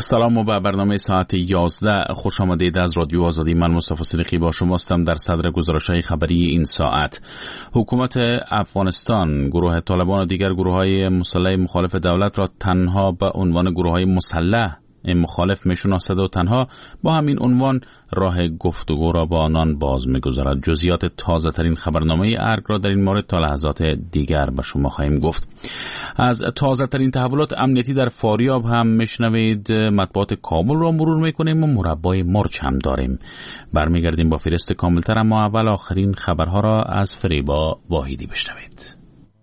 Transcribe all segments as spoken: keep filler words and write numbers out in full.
سلام و به برنامه ساعت یازده خوش آمدید. از رادیو آزادی من مصطفی صدیقی با شماستم. در صدر گزارش‌های خبری این ساعت: حکومت افغانستان گروه طالبان و دیگر گروه‌های مسلح مخالف دولت را تنها به عنوان گروه‌های مسلح مخالف میشناسد و تنها با همین عنوان راه گفتگو را با آنان باز میگذارد. جزئیات تازه ترین خبرنامه ارگ را در این مورد تا لحظات دیگر به شما خواهیم گفت. از تازه ترین تحولات امنیتی در فاریاب هم میشنوید. مطبوعات کابل را مرور میکنیم و مربای مرچ هم داریم. برمیگردیم با فهرست کاملتر، اما اول آخرین خبرها را از فریبا واحدی بشنوید.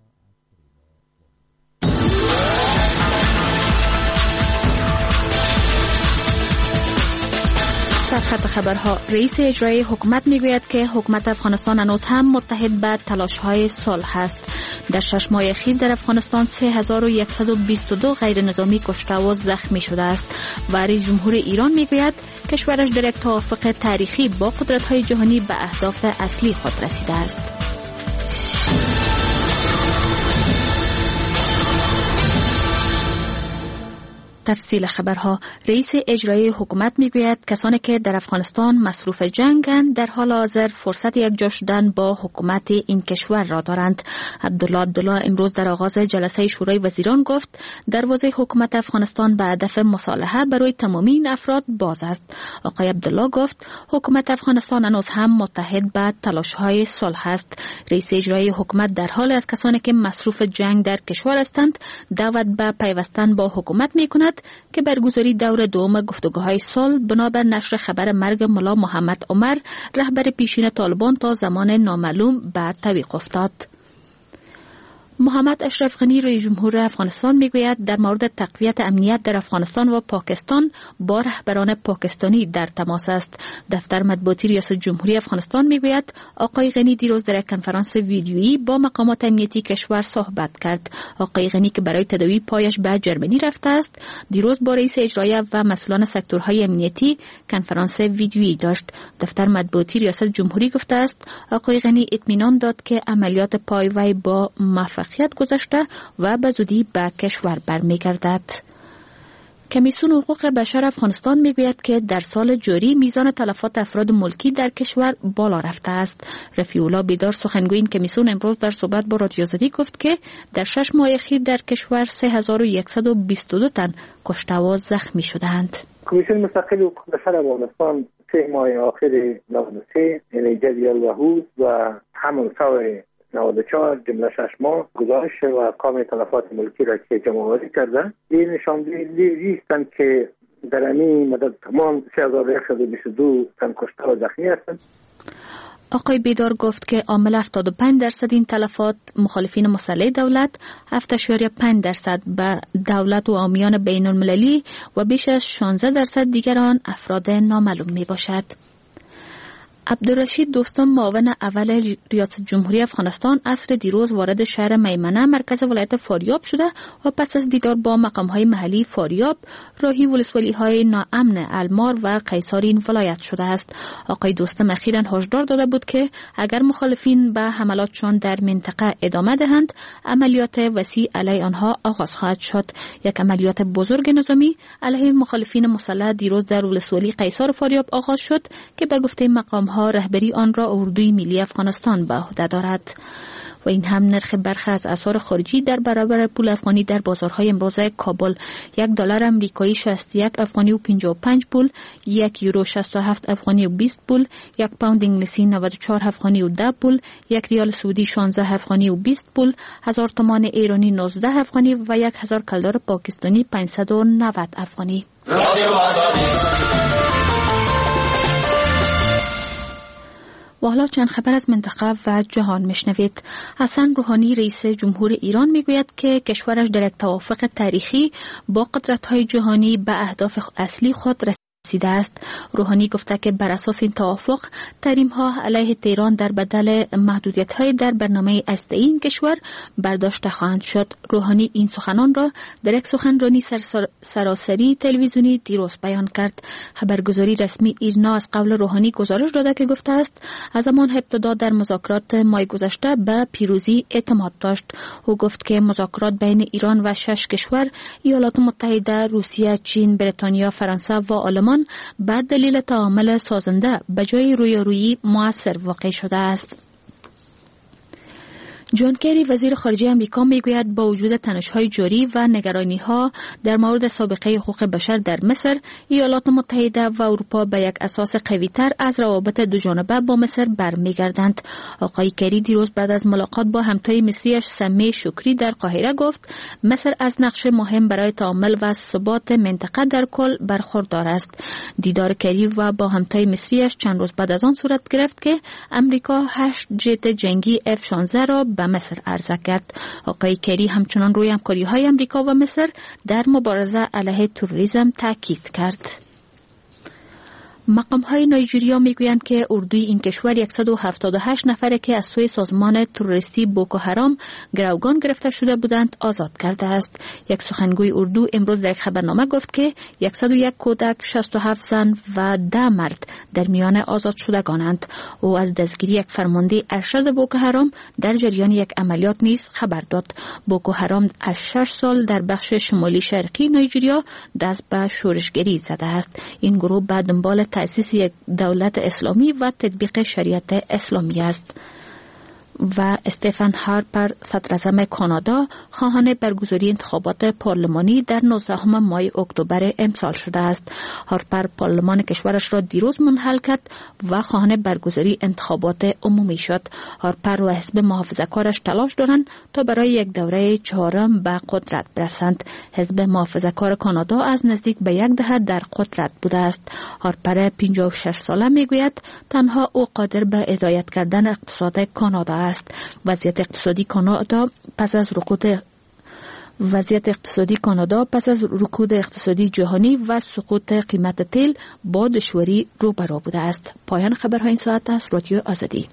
صفحه خبرها: رئیس اجرایی حکومت میگوید که حکومت افغانستان هنوز هم متحد به تلاش‌های صلح است. در شش ماه اخیر در افغانستان سه هزار و صد و بیست و دو غیر نظامی کشته و زخمی شده است و رئیس جمهور ایران میگوید کشورش در یک توافق تاریخی با قدرت‌های جهانی به اهداف اصلی خود رسیده است. تفصیل خبرها: رئیس اجرایی حکومت میگوید کسانی که در افغانستان مصروف جنگند در حال حاضر فرصت یکجا شدن با حکومت این کشور را دارند. عبدالله عبدالله امروز در آغاز جلسه شورای وزیران گفت دروازه حکومت افغانستان به هدف مصالحه برای تمامی این افراد باز است. آقای عبدالله گفت حکومت افغانستان هنوز هم متحد به تلاش‌های صلح است. رئیس اجرایی حکومت در حال از کسانی که مصروف جنگ در کشور هستند دعوت به پیوستن با حکومت میکند که برگزاری دور دوم گفتگوهای صلح بنابر نشر خبر مرگ ملا محمد عمر رهبر پیشین طالبان تا زمان نامعلوم بعد توقیف افتاد. محمد اشرف غنی رئیس جمهور افغانستان میگوید در مورد تقویت امنیت در افغانستان و پاکستان با رهبران پاکستانی در تماس است. دفتر مطبوعاتی ریاست جمهوری افغانستان میگوید آقای غنی دیروز در یک کنفرانس ویدیویی با مقامات امنیتی کشور صحبت کرد. آقای غنی که برای تداوی پایش به جرمنی رفته است دیروز با رئیس اجرایی و مسئولان سکتورهای امنیتی کنفرانس ویدیویی داشت. دفتر مطبوعاتی ریاست جمهوری گفته است آقای غنی اطمینان داد که عملیات پایوی با موفقیت گذشته و به زودی به کشور برمیگردد. کمیسیون حقوق بشر افغانستان میگوید که در سال جاری میزان تلفات افراد ملکی در کشور بالا رفته است. رفیع الله بیدار سخنگوی این کمیسیون امروز در صحبت با رادیو آزادی گفت که در شش ماه اخیر در کشور سه هزار و صد و بیست و دو تن کشته و زخمی شدند. کمیسیون مستقل حقوق بشر افغانستان سه ماه آخر نود و سه یعنی جدول وحود و همون سال نود و چهار جمله شش ماه گزارش و ارقام تلفات ملکی را که جمع آوری کرده این نشان دهنده که در این مدت تمام سه هزار و صد و بیست و دو تن کشته و زخمی هستند. آقای بیدار گفت که عامل هفتاد و پنج درصد این تلفات مخالفین مسلح دولت، هفت اشاریه پنج درصد به دولت و عامیان بین المللی و بیش از شانزده درصد دیگر آن افراد نامعلوم می باشد. عبدالرشید دوستم معاون اول ریاست جمهوری افغانستان عصر دیروز وارد شهر میمنه مرکز ولایت فاریاب شده و پس از دیدار با مقام‌های محلی فاریاب راهی ولسوالی‌های ناامن المار و قیصار این ولایت شده است. آقای دوستم اخیراً هشدار داده بود که اگر مخالفین به حملاتشان در منطقه ادامه دهند عملیات وسیع علیه آنها آغاز خواهد شد. یک عملیات بزرگ نظامی علیه مخالفین مسلح دیروز در ولسوالی قیصار فاریاب آغاز شد که به گفته مقام ها رهبری آن را اردوی ملی افغانستان به عهده دارد. و این هم نرخ برخی از اسعار خارجی در برابر پول افغانی در بازارهای امروز کابل: یک دلار امریکایی شصت و یک افغانی و پنجاه و پنج پول، یک یورو شصت و هفت افغانی و بیست پول، یک پوند انگلیسی نود و چهار افغانی و ده پول، یک ریال سعودی شانزده افغانی و بیست پول، هزار تومان ایرانی نوزده افغانی و یک هزار کلدار پاکستانی پانصد و نود افغانی. و حالا چند خبر از منطقه و جهان میشنوید. حسن روحانی رئیس جمهور ایران میگوید که کشورش در یک توافق تاریخی با قدرت‌های جهانی به اهداف اصلی خود رسیده رسیده است. روحانی گفته که بر اساس این توافق تحریم‌ها علیه تهران در بدل محدودیت‌های در برنامه هسته‌ای این کشور برداشته خواهند شد. روحانی این سخنان را در یک سخنرانی سراسری تلویزیونی دیروز بیان کرد. خبرگزاری رسمی ایرنا از قول روحانی گزارش داده که گفته است از همان ابتدا در مذاکرات ماه گذشته به پیروزی اعتماد داشت. او گفت که مذاکرات بین ایران و شش کشور ایالات متحده، روسیه، چین، بریتانیا، فرانسه و آلمان به دلیل تعامل سازنده به جای رویارویی مؤثر واقع شده است. جان کری وزیر خارجه امریکا میگوید با وجود تنش‌های جاری و نگرانی‌ها در مورد سابقه حقوق بشر در مصر، ایالات متحده و اروپا به یک اساس قوی‌تر از روابط دوجانبه با مصر برمیگردند. آقای کری دیروز بعد از ملاقات با همتای مصریش سمیع شکری در قاهره گفت مصر از نقش مهم برای تعامل و ثبات منطقه در کل برخوردار است. دیدار کری و با همتای مصریش چند روز بعد از آن صورت گرفت که امریکا هشت جت جنگی اف شانزده را به مصر عرضه کرد. آقای کری همچنان روی همکاری‌های امریکا و مصر در مبارزه علیه تروریسم تاکید کرد. مقام‌های نایجریا میگویند که اردوی این کشور صد و هفتاد و هشت نفره که از سوی سازمان تروریستی بوکو حرام گروگان گرفته شده بودند آزاد کرده است. یک سخنگوی اردو امروز در یک خبرنامه گفت که صد و یک کودک، شصت و هفت زن و ده مرد در میان آزاد شدگانند. او از دستگیری یک فرمانده ارشد بوکو حرام در جریان یک عملیات نیز خبر داد. بوکو حرام از شش سال در بخش شمالی شرقی نایجریا دست به شورشگری زده است. این گروه به دنبال تأسیس یک دولت اسلامی و تطبیق شریعت اسلامی است. و استفن هارپر صدراعظم کانادا خواهان برگزاری انتخابات پارلمانی در نوزدهم ماه اکتبر امسال شده است. هارپر پارلمان کشورش را دیروز منحل کرد و خواهان برگزاری انتخابات عمومی شد. هارپر و حزب محافظه‌کارش تلاش دارند تا برای یک دوره چهارم به قدرت برسند. حزب محافظه‌کار کانادا از نزدیک به یک دهه در قدرت بوده است. هارپر پنجاه و شش ساله میگوید تنها او قادر به هدایت کردن اقتصاد کانادا است. وضعیت اقتصادی کانادا پس از رکود وضعیت اقتصادی کانادا پس از رکود اقتصادی جهانی و سقوط قیمت تیل با دشواری روبرو بوده است. پایان خبرهای این ساعت است. رادیو آزادی.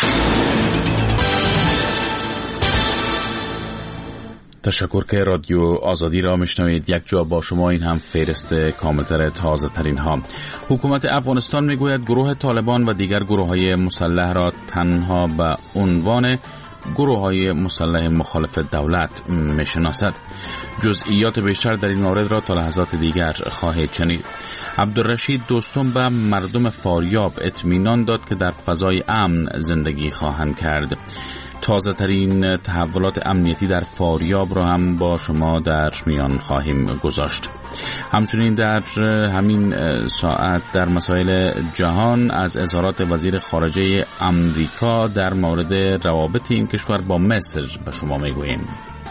تشکر که رادیو آزادی را میشنوید. یک جا با شما این هم فهرست کاملتر تازه ترین ها. حکومت افغانستان میگوید گروه طالبان و دیگر گروه های مسلح را تنها به عنوان گروه های مسلح مخالف دولت میشناسد. جزئیات بیشتر در این مورد را تا لحظات دیگر خواهید شنید. عبدالرشید دوستم به مردم فاریاب اطمینان داد که در فضای امن زندگی خواهند کرد. تازه ترین تحولات امنیتی در فاریاب را هم با شما در میان خواهیم گذاشت. همچنین در همین ساعت در مسائل جهان از اظهارات وزیر خارجه امریکا در مورد روابط این کشور با مصر به شما میگوییم.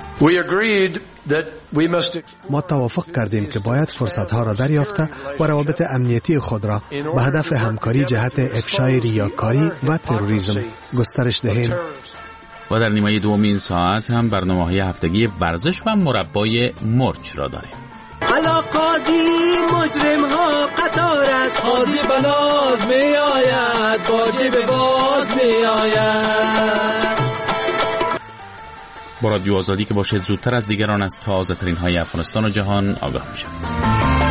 ما توافق کردیم که باید فرصتها را دریافته و روابط امنیتی خود را به هدف همکاری جهت افشای ریاکاری و تروریسم گسترش دهیم. و در نیمه دوم این ساعت هم برنامه‌های هفتگی ورزش و مربای مرچ را داریم. حالا قاضی مجرم ها قطار است، قاضی بناز می آید، باجه به باز می آید. با رادیو آزادی که باشید زودتر از دیگران از تازه ترین های افغانستان و جهان آگاه میشید.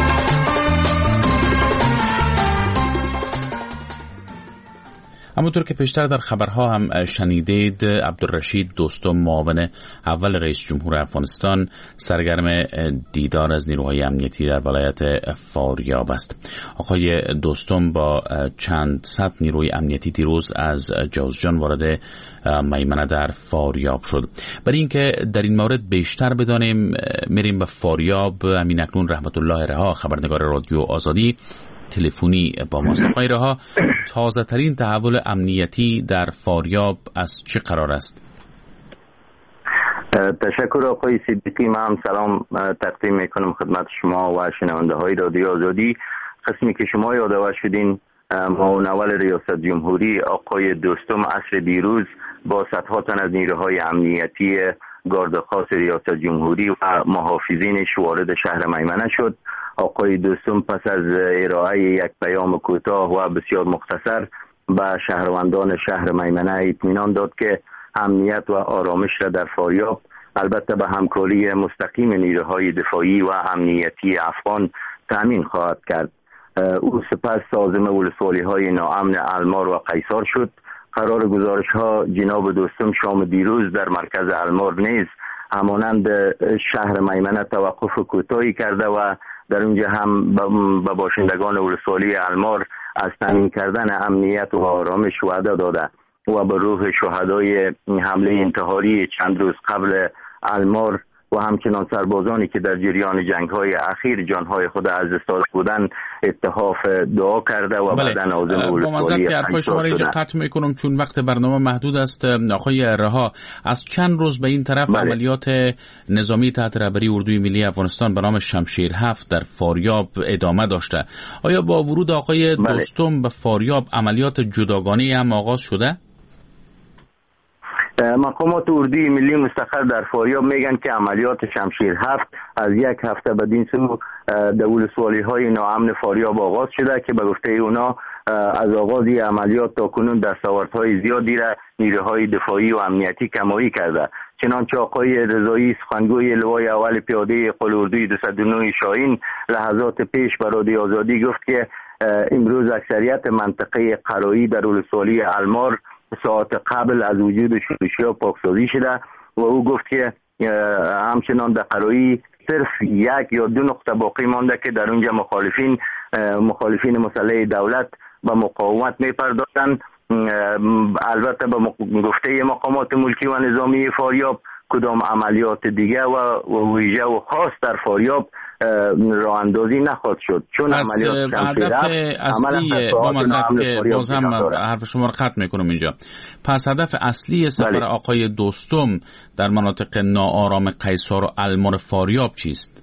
همونطور که پیشتر در خبرها هم شنیدید، عبدالرشید دوستم معاون اول رئیس جمهور افغانستان سرگرم دیدار از نیروهای امنیتی در ولایت فاریاب است. آقای دوستم با چند صد نیروی امنیتی دیروز از جوزجان وارد میمنه در فاریاب شد. برای اینکه در این مورد بیشتر بدانیم میریم به فاریاب. همین اکنون رحمت الله رها خبرنگار رادیو آزادی تلفنی با ماست. آقای رها، تازه ترین تحول امنیتی در فاریاب از چه قرار است؟ تشکر آقای صدیقی. من سلام تقدیم میکنم خدمت شما و شنونده های رادیو آزادی. قسمی که شما یادآور شدین، معاون اول ریاست جمهوری آقای دوستم عصر دیروز با صدها تن از نیروهای امنیتی گارد خاص ریاست جمهوری و محافظینش وارد شهر میمنه شد آقای دوستم پس از ارائه یک پیام کوتاه و بسیار مختصر به شهروندان شهر میمنه اطمینان داد که امنیت و آرامش را در فاریاب البته به همکاری مستقیم نیروهای دفاعی و امنیتی افغان تامین خواهد کرد. او سپس سازم ولسوالی های ناامن المار و قیصار شد. قرار گزارش ها جناب دوستم شام دیروز در مرکز المار نیز همانند شهر میمنه توقف کوتاهی کرده و در اونجا هم به باشندگان ولسوالی المار از تامین کردن امنیت و آرامش وعده داده و به روح شهدای حمله انتحاری چند روز قبل المار و همچنان سربازانی که در جریان جنگ‌های اخیر جانهای خود از دست داده بودند اتحاف دعا کرده و بله. بعداً عازم ولسوالی حرفای شما را اینجا قطع میکنم چون وقت برنامه محدود است. آقای رها، از چند روز به این طرف بله. عملیات نظامی تحت رهبری اردوی ملی افغانستان به نام شمشیر هفت در فاریاب ادامه داشته. آیا با ورود آقای بله. دوستم به فاریاب عملیات جداگانه هم آغاز شده؟ مقامات اردوی ملی مستقر در فاریاب میگن که عملیات شمشیر هفت از یک هفته بدین سو در ولسوالی های ناامن فاریاب آغاز شده که به گفته اونا از آغاز عملیات تا کنون دستاوردهای زیادی را نیروهای دفاعی و امنیتی کمایی کرده. چنانچه آقای رضایی سخنگوی لوای اول پیاده قل اردوی دویست و نه شاهین لحظات پیش به رادیو آزادی گفت که امروز اکثریت منطقه قرایی در ولسوالی المار ساعت قبل از وجود شورشی‌ها پاکسازی شده و او گفت که همچنان در قرایی صرف یک یا دو نقطه باقی مانده که در اونجا مخالفین مخالفین مسلح دولت به مقاومت میپردازند. البته به گفته مقامات ملکی و نظامی فاریاب کدام عملیات دیگه و ویژه و خاص در فاریاب راه اندازی نخواهد شد چون عملیات هدف اصلی با مذهب که باز هم حرف شما رو قطع میکنم اینجا. پس هدف اصلی سفر بله. آقای دوستم در مناطق ناآرام قیصار و المار فاریاب چیست؟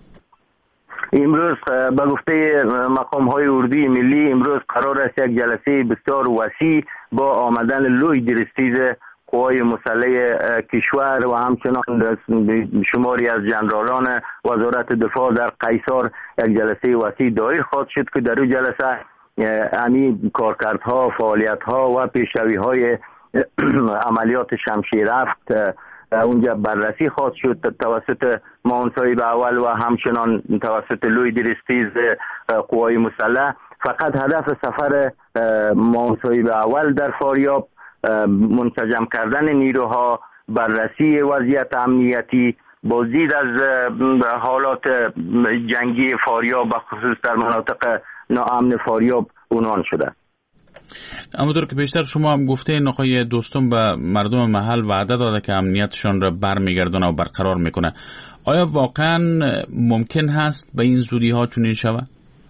امروز به گفته مقام های اردوی ملی امروز قرار است یک جلسه بسیار وسیع با آمدن لوی درستیز قوای مسلح کشور و همچنان شماری از جنرالان وزارت دفاع در قیصار یک جلسه وسیع دایر خواهد شد که در این جلسه همین کارکردها، فعالیتها و پیشروی‌های عملیات شمشیر هفت اونجا بررسی خواهد شد توسط معاون اول و همچنان توسط لوی درستیز قوای مسلح. فقط هدف سفر معاون اول در فاریاب منسجم کردن نیروها، بررسی وضعیت امنیتی، بازدید از حالات جنگی فاریاب و خصوص در مناطق ناامن فاریاب عنوان شده. همونطور که بیشتر شما هم گفته آقای دوستم به مردم محل وعده داده که امنیتشان را برمیگردونه و برقرار میکنه. آیا واقعا ممکن هست به این زودی ها چنین شود؟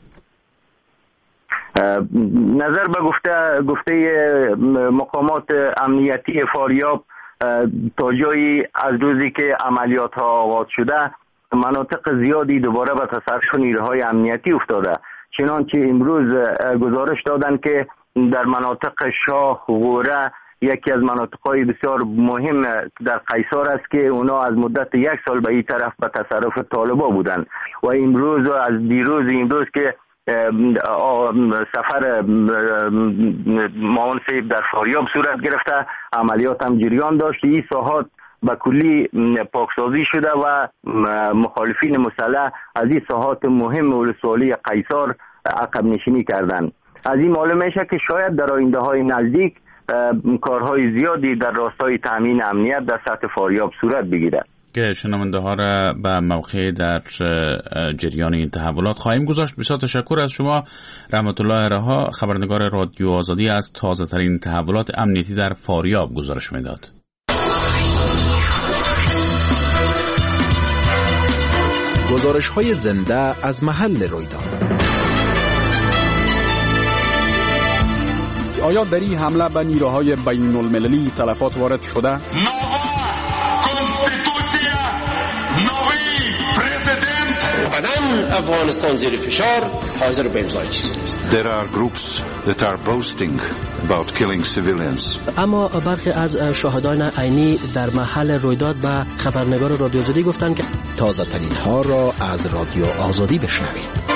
نظر به گفته گفته مقامات امنیتی فاریاب تا جایی از روزی که عملیات ها آغاز شده مناطق زیادی دوباره به تصرف نیروهای امنیتی افتاده. چنانچه امروز گزارش دادن که در مناطق شاه غوره یکی از مناطقهای بسیار مهم در قیصار است که اونا از مدت یک سال به این طرف به تصرف طالبا بودند و امروز از دیروز امروز که سفر معاون صاحب در فاریاب صورت گرفته عملیات هم جریان داشت. این ساحات به کلی پاکسازی شده و مخالفین مسلح از این ساحات مهم ولسوالی قیصار عقب نشینی کردند. از این معلوم میشه که شاید در آینده های نزدیک کارهای زیادی در راستای تامین امنیت در سطح فاریاب صورت بگیره که شنونده ها را به موقع در جریان این تحولات خواهیم گذاشت. بسیار تشکر از شما رحمت الله رها، خبرنگار رادیو آزادی، از تازه ترین تحولات امنیتی در فاریاب گزارش میداد. گزارش های زنده از محل رویداد. آیا در این حمله به نیروهای بین المللی تلفات وارد شده؟ نووا کنستیتوسیا، نوی پرزیدنت. بدن افغانستان زیر فشار حاضر به امضای چیزی نیست. There are groups that are boasting about killing civilians. اما برخی از شاهدان عینی در محل رویداد به خبرنگار رادیو آزادی گفتند که تازه ترین ها را از رادیو آزادی بشنوید.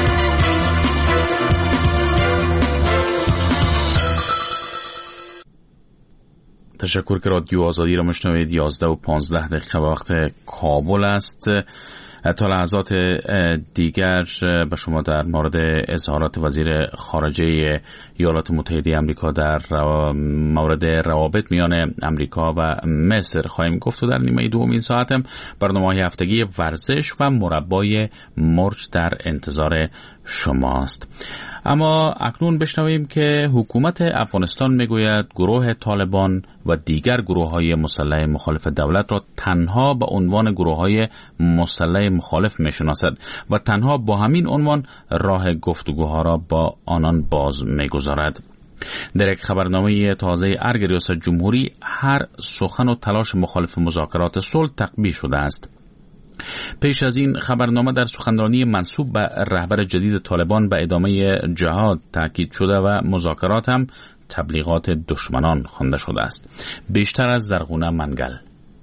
تشکر که رادیو آزادی را مشنوید. یازده و پانزده دقیقه وقت کابل است. تا لحظات دیگر به شما در مورد اظهارات وزیر خارجه ایالات متحده آمریکا در مورد روابط میان آمریکا و مصر خواهیم گفت و در نیمه دوم این ساعت هم برنامه‌های هفتگی ورزش و مربای مرج در انتظار شماست. اما اکنون بشنویم که حکومت افغانستان میگوید گروه طالبان و دیگر گروه‌های مسلح مخالف دولت را تنها به عنوان گروه‌های مسلح مخالف میشناسد و تنها با همین عنوان راه گفتگوها را با آنان باز میگذارد. در یک خبرنامه تازه ارگ ریاست جمهوری هر سخن و تلاش مخالف مذاکرات صلح تقبیح شده است. پیش از این خبرنامه در سخنرانی منسوب به رهبر جدید طالبان به ادامه جهاد تاکید شده و مذاکرات هم تبلیغات دشمنان خوانده شده است. بیشتر از زرغونه منگل.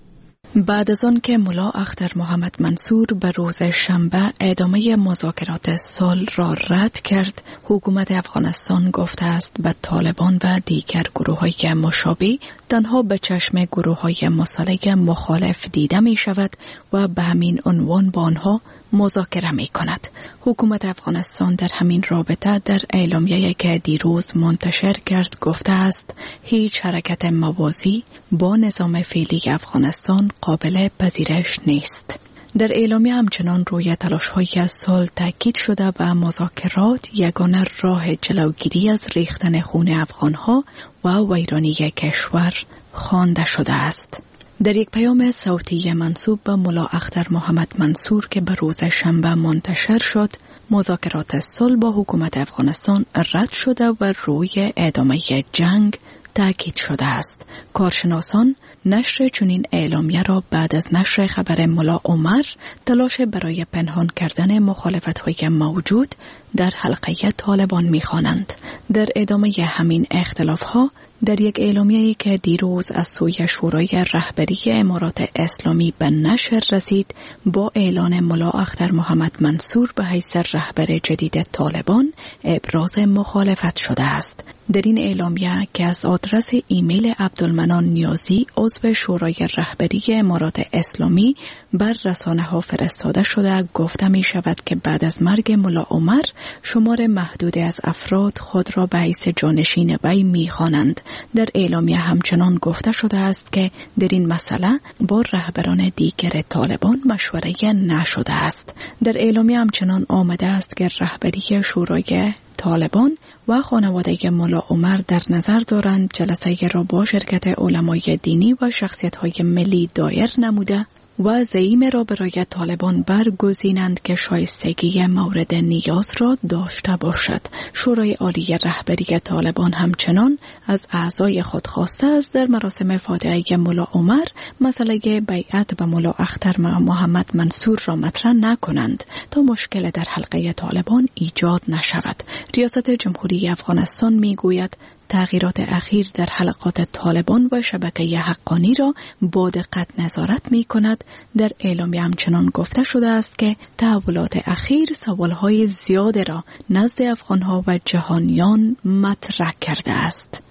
بعد از آن که ملا اختر محمد منصور به روز شنبه ادامه مذاکرات صلح را رد کرد، حکومت افغانستان گفته است به طالبان و دیگر گروه‌های مشابه تنها به چشم گروه‌های مسلح مخالف دیده می شود و به همین عنوان با آنها مذاکره می کند. حکومت افغانستان در همین رابطه در اعلامیه‌ای که دیروز منتشر کرد گفته است هیچ حرکت موازی با نظام فعلی افغانستان قابل پذیرش نیست. در اعلامیه همچنان روی تلاش‌های صلح تاکید شده و مذاکرات یگانه راه جلوگیری از ریختن خون افغان‌ها و ویرانی کشور خوانده شده است. در یک پیام صوتی منسوب به ملا اختر محمد منصور که به روز شنبه منتشر شد، مذاکرات صلح با حکومت افغانستان رد شده و روی ادامه جنگ تاکید شده است. کارشناسان نشر چنین اعلامیه را بعد از نشر خبر ملا عمر تلاش برای پنهان کردن مخالفت‌های موجود در حلقه طالبان می‌خوانند. در ادامه همین اختلاف‌ها در یک اعلامیه‌ای که دیروز از سوی شورای رهبری امارات اسلامی به نشر رسید، با اعلان ملا اختر محمد منصور به حیث رهبر جدید طالبان ابراز مخالفت شده است. در این اعلامیه که از آدرس ایمیل عبدالمنان نیازی عضو شورای رهبری امارات اسلامی بر رسانه‌ها فرستاده شده گفته می شود که بعد از مرگ ملا عمر شمار محدودی از افراد خود را به حیث جانشین وی می خوانند. در اعلامیه همچنان گفته شده است که در این مسئله با رهبران دیگر طالبان مشوره نشده است. در اعلامیه همچنان آمده است که رهبری شورای طالبان و خانواده ملا عمر در نظر دارند جلسه را با شرکت علمای دینی و شخصیت‌های ملی دایر نموده و زعیم را برای طالبان برگزینند که شایستگی مورد نیاز را داشته باشد. شورای عالی رهبری طالبان همچنان از اعضای خود خواسته است در مراسم فاتحه ملا عمر مسئله بیعت به ملا اختر محمد منصور را مطرح نکنند تا مشکل در حلقه طالبان ایجاد نشود. ریاست جمهوری افغانستان میگوید تغییرات اخیر در حلقات طالبان و شبکه حقانی را با دقت نظارت می کند. در اعلامیه همچنان گفته شده است که تحولات اخیر سوالهای زیاد را نزد افغانها و جهانیان مطرح کرده است.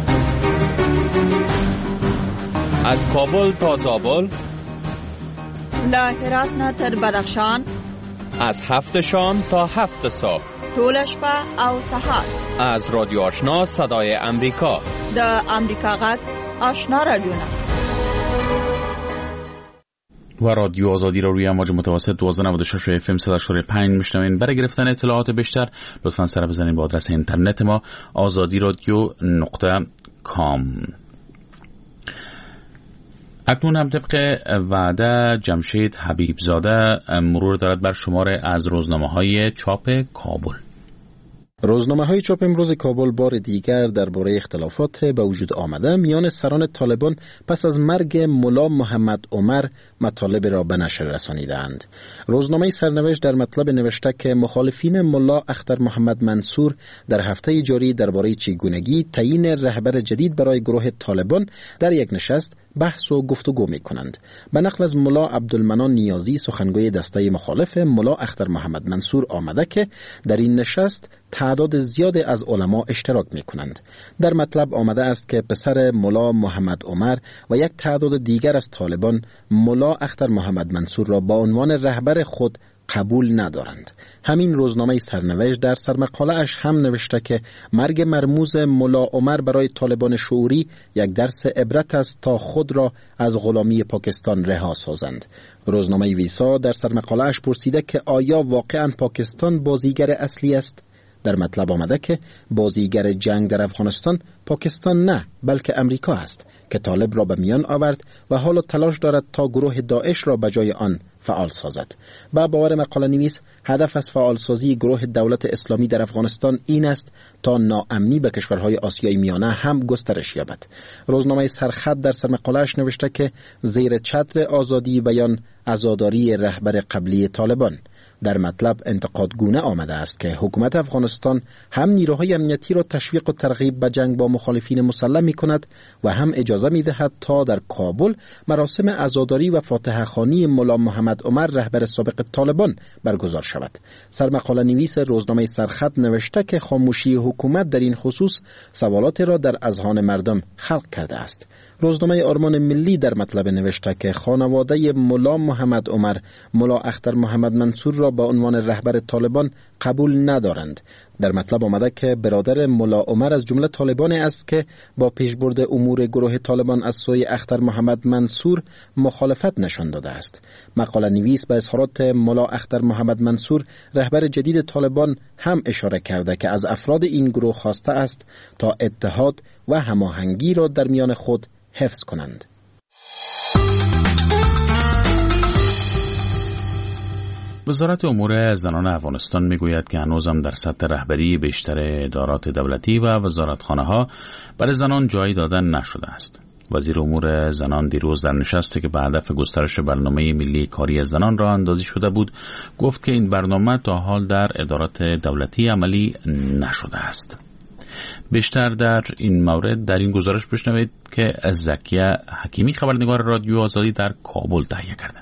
از کابل تا زابل، له هرات نه تر بدخشان، از هفت شام تا هفت صبح، ټول شپه او سهار، از رادیو آشنا صدای امریکا، د امریکا غږ آشنا رادیونا و رادیو آزادی را روی امواج متوسط دوازده و نود و شش اف ام صد و چهار و پنج میشنوین. برای گرفتن اطلاعات بیشتر لطفاً سر بزنید به آدرس اینترنت ما آزادی رادیو نقطه کام. اکنون هم طبق وعده جمشید حبیبزاده مرور دارد بر شمار از روزنامه‌های چاپ کابل. روزنامه های چاپ امروز کابل بار دیگر درباره اختلافات به وجود آمده میان سران طالبان پس از مرگ ملا محمد عمر مطالب را به نشر رسانیدند. روزنامه سرنوشت در مطلب نوشته که مخالفین ملا اختر محمد منصور در هفته جاری درباره چگونگی تعیین رهبر جدید برای گروه طالبان در یک نشست بحث و گفتگو می کنند. به نقل از ملا عبدالمنان نیازی سخنگوی دسته مخالف ملا اختر محمد منصور آمده که در این نشست تعداد زیاد از علما اشتراک می کنند. در مطلب آمده است که پسر ملا محمد عمر و یک تعداد دیگر از طالبان ملا اختر محمد منصور را با عنوان رهبر خود قبول ندارند. همین روزنامه سرنوشت در سرمقاله اش هم نوشته که مرگ مرموز ملا عمر برای طالبان شعوری یک درس عبرت است تا خود را از غلامی پاکستان رها سازند. روزنامه ویسا در سرمقاله اش پرسیده که آیا واقعا پاکستان بازیگر اصلی است؟ در مطلب آمده که بازیگر جنگ در افغانستان پاکستان نه بلکه امریکا است که طالب را به میان آورد و حالا تلاش دارد تا گروه داعش را به جای آن فعال سازد. با باور مقاله نویس هدف از فعالسازی گروه دولت اسلامی در افغانستان این است تا ناامنی به کشورهای آسیای میانه هم گسترش یابد. روزنامه سرخط در سرمقاله‌اش نوشته که زیر چتر آزادی بیان عزاداری رهبر قبلی طالبان در مطلب انتقادگونه آمده است که حکومت افغانستان هم نیروهای امنیتی را تشویق و ترغیب به جنگ با مخالفین مسلح می کند و هم اجازه می دهد تا در کابل مراسم عزاداری و فاتحه خوانی ملا محمد عمر رهبر سابق طالبان برگزار شود. سرمقاله نویس روزنامه سرخط نوشته که خاموشی حکومت در این خصوص سوالات را در اذهان مردم خلق کرده است. روزنامه آرمان ملی در مطلب نوشته که خانواده ملا محمد عمر ملا اختر محمد منصور را با عنوان رهبر طالبان قبول ندارند. در مطلب آمده که برادر ملا عمر از جمله طالبان است که با پیشبرد امور گروه طالبان از سوی اختر محمد منصور مخالفت نشان داده است. مقاله نویس به اظهارات ملا اختر محمد منصور رهبر جدید طالبان هم اشاره کرده که از افراد این گروه خواسته است تا اتحاد و هماهنگی را در میان خود حفظ کنند. وزارت امور زنان افغانستان میگوید که هنوزم در سطح رهبری بیشتر ادارات دولتی و وزارتخانه‌ها برای زنان جای دادن نشده است. وزیر امور زنان دیروز در نشستی که به هدف گسترش برنامه ملی کاری زنان راه اندازی شده بود گفت که این برنامه تا حال در ادارات دولتی عملی نشده است. بیشتر در این مورد در این گزارش بشنوید که زکیه حکیمی خبرنگار رادیو آزادی در کابل تهیه کرده.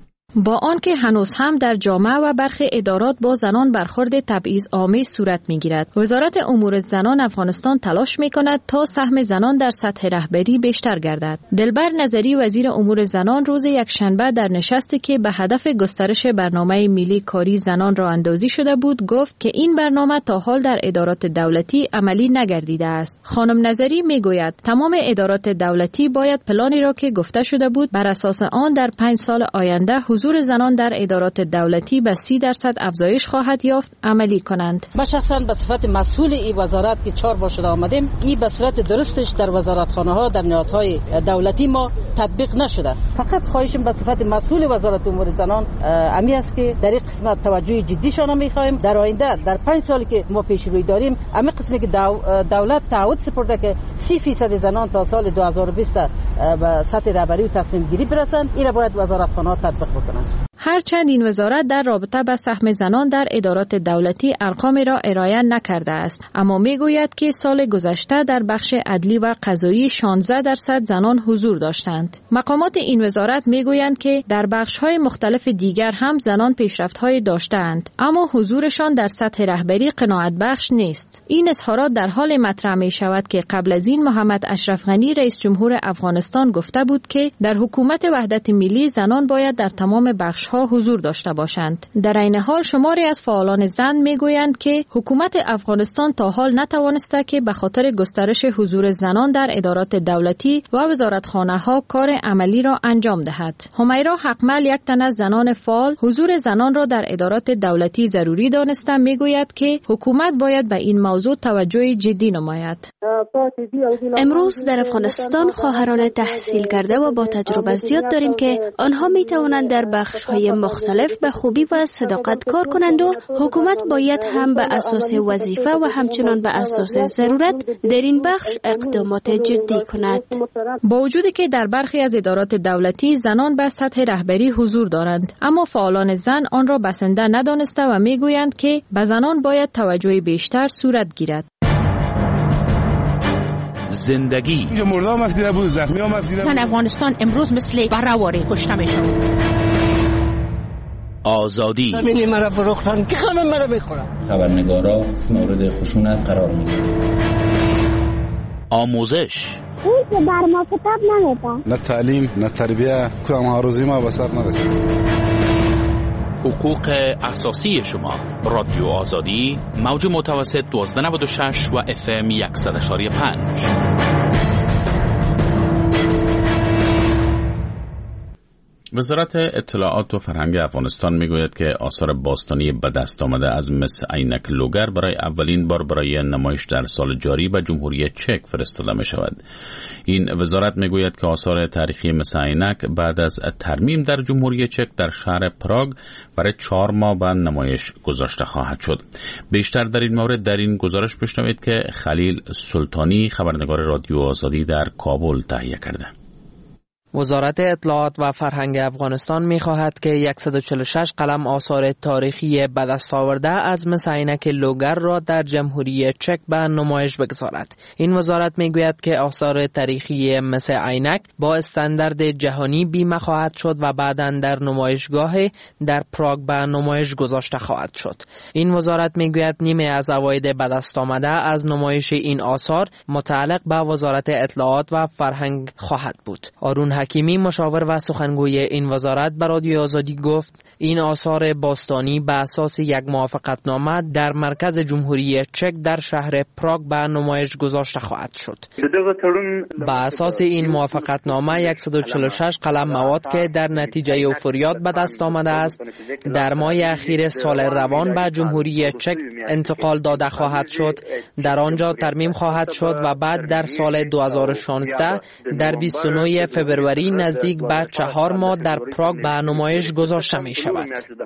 با آنکه هنوز هم در جامعه و برخی ادارات با زنان برخورد تبعیض‌آمیز صورت می‌گیرد، وزارت امور زنان افغانستان تلاش می‌کند تا سهم زنان در سطح رهبری بیشتر گردد. دلبر نظری وزیر امور زنان روز یکشنبه در نشستی که به هدف گسترش برنامه ملی کاری زنان راه اندازی شده بود گفت که این برنامه تا حال در ادارات دولتی عملی نگردیده است. خانم نظری می‌گوید تمام ادارات دولتی باید پلانی را که گفته شده بود بر اساس آن در پنج سال آینده حضور زنان در ادارات دولتی به سی درصد افزایش خواهد یافت عملی کنند. ما شخصا به صفت مسئول این وزارت که چهار بار شده آمدیم، این به صورت درستش در وزارتخانه ها در نهادهای دولتی ما تطبیق نشده. فقط خواهشم به صفت مسئول وزارت امور زنان امی است که در این قسمت توجه جدیشان می‌خوایم. در آینده در پنج سالی که ما پیش روی داریم، امی قسمی که دولت تعهد سپرده که سی فیصد زنان تا سال دو هزار و بیست به سطح رهبری و تصمیم گیری برسند، این را باید وزارتخانه ها تطبیق بکنند. هرچند این وزارت در رابطه با سهم زنان در ادارات دولتی ارقامی را ارائه نکرده است، اما میگوید که سال گذشته در بخش عدلی و قضایی شانزده درصد زنان حضور داشتند. مقامات این وزارت میگویند که در بخش‌های مختلف دیگر هم زنان پیشرفت‌های داشتند، اما حضورشان در سطح رهبری قناعت بخش نیست. این اظهارات در حال مطرح می شود که قبل از این محمد اشرف غنی رئیس جمهور افغانستان گفته بود که در حکومت وحدت ملی زنان باید در تمام بخش ها حضور داشته باشند. در این حال شماری از فعالان زن میگویند که حکومت افغانستان تا حال نتوانسته که به خاطر گسترش حضور زنان در ادارات دولتی و وزارتخانه ها کار عملی را انجام دهد. همیرا حقمل، یک تن از زنان فعال، حضور زنان را در ادارات دولتی ضروری دانسته میگوید که حکومت باید به این موضوع توجه جدی نماید. امروز در افغانستان خواهران تحصیل کرده و با تجربه زیاد داریم که آنها می توانند در بخش‌های های مختلف به خوبی و صداقت کار کنند و حکومت باید هم به اساس وظیفه و همچنان به اساس ضرورت در این بخش اقدامات جدی کند. با وجودی که در برخی از ادارات دولتی زنان به سطح رهبری حضور دارند، اما فعالان زن آن را بسنده ندانسته و میگویند که به زنان باید توجه بیشتر صورت گیرد. زندگی اینجا مردا هم افدیده بود، زخمی هم افدیده بود. زن افغانستان امروز مثل برهواری کشته میشن. آزادی همینی مرا فروختن که همه مرا میخورن. خبرنگارا مورد خشونت قرار میگیرن. آموزش اون که بر ما کتاب نمیدن. نه تعلیم نه تربیه کدام هاروزی ما به سر نرسید. حقوق اساسی شما. رادیو آزادی، موج متوسط دوازده نود و شش و اف ام صد و پنج. وزارت اطلاعات و فرهنگ افغانستان میگوید که آثار باستانی به دست آمده از مس عینک لوگر برای اولین بار برای نمایش در سال جاری به جمهوری چک فرستاده می شود. این وزارت میگوید که آثار تاریخی مس عینک بعد از ترمیم در جمهوری چک در شهر پراگ برای چهار ماه به نمایش گذاشته خواهد شد. بیشتر در این مورد در این گزارش بشنوید که خلیل سلطانی خبرنگار رادیو آزادی در کابل تهیه کرده. وزارت اطلاعات و فرهنگ افغانستان می‌خواهد که صد و چهل و شش قلم آثار تاریخی به دست آورده از مس عینک لوگر را در جمهوری چک به نمایش بگذارد. این وزارت میگوید که آثار تاریخی مس عینک با استاندارد جهانی بیمه خواهد شد و بعداً در نمایشگاه در پراگ به نمایش گذاشته خواهد شد. این وزارت میگوید نیمه از عواید به دست آمده از نمایش این آثار متعلق به وزارت اطلاعات و فرهنگ خواهد بود. آرون حکیمی مشاور و سخنگوی این وزارت به رادیو آزادی گفت این آثار باستانی به اساس یک موافقتنامه در مرکز جمهوری چک در شهر پراگ به نمایش گذاشته خواهد شد. به اساس این موافقتنامه صد و چهل و شش قلم مواد که در نتیجه اوفوریات به دست آمده است در ماه اخیر سال روان به جمهوری چک انتقال داده خواهد شد، در آنجا ترمیم خواهد شد و بعد در سال دو هزار و شانزده در بیست و نه فوریه نزدیک به چهار ماه در پراگ به نمایش گذاشته می شود.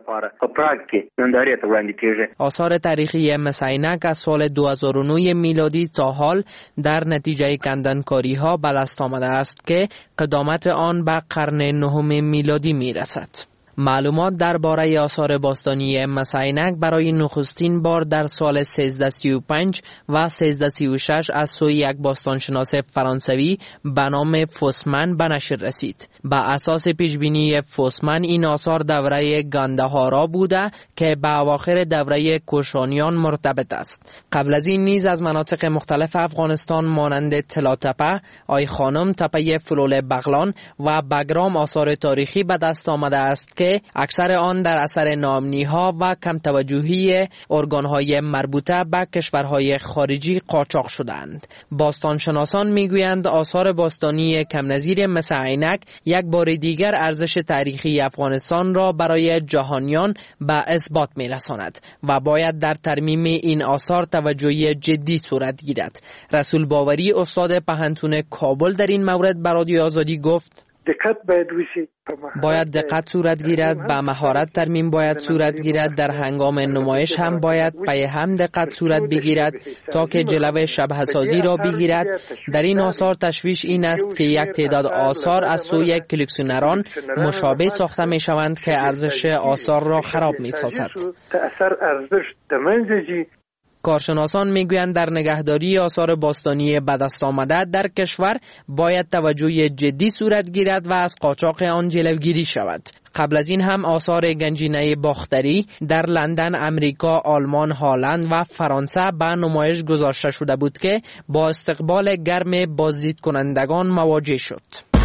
آثار تاریخی مس عینک از سال دو هزار و نه میلادی تا حال در نتیجه کندنکاری ها به دست آمده است که قدامت آن به قرن نهم میلادی می رسد. معلومات درباره آثار باستانی مس عینک برای نخستین بار در سال سیزده سی و پنج و سیزده سی و شش از سوی یک باستانشناس فرانسوی به نام فوسمن به نشر رسید. به اساس پیشبینی فوسمن این آثار دوره گاندهارا بوده که به اواخر دوره کوشانیان مرتبط است. قبل از این نیز از مناطق مختلف افغانستان مانند تلاتپه، آی خانم، تپه فلول بغلان و بگرام آثار تاریخی به دست آمده است که اکثر آن در اثر ناامنی‌ها و کم توجهی ارگان‌های مربوطه به کشورهای خارجی قاچاق شدند. باستانشناسان می‌گویند آثار باستانی کم نظیر مس عینک یک بار دیگر ارزش تاریخی افغانستان را برای جهانیان به اثبات می‌رساند و باید در ترمیم این آثار توجهی جدی صورت گیرد. رسول باوری استاد پهنتون کابل در این مورد به رادیو آزادی گفت دقت باید وشی باید دقت صورت گیرد، به مهارت ترمیم باید صورت گیرد، در هنگام نمایش هم باید پی هم دقت صورت بگیرد تا که جلوه شبه سازی را بگیرد. در این آثار تشویش این است که یک تعداد آثار از سوی کلکسیونران مشابه ساخته می شوند که ارزش آثار را خراب می سازد. کارشناسان میگویند در نگهداری آثار باستانی به دست آمده در کشور باید توجه جدی صورت گیرد و از قاچاق آن جلوگیری شود. قبل از این هم آثار گنجینه باختری در لندن، امریکا، آلمان، هلند و فرانسه به نمایش گذاشته شده بود که با استقبال گرم بازدید کنندگان مواجه شد.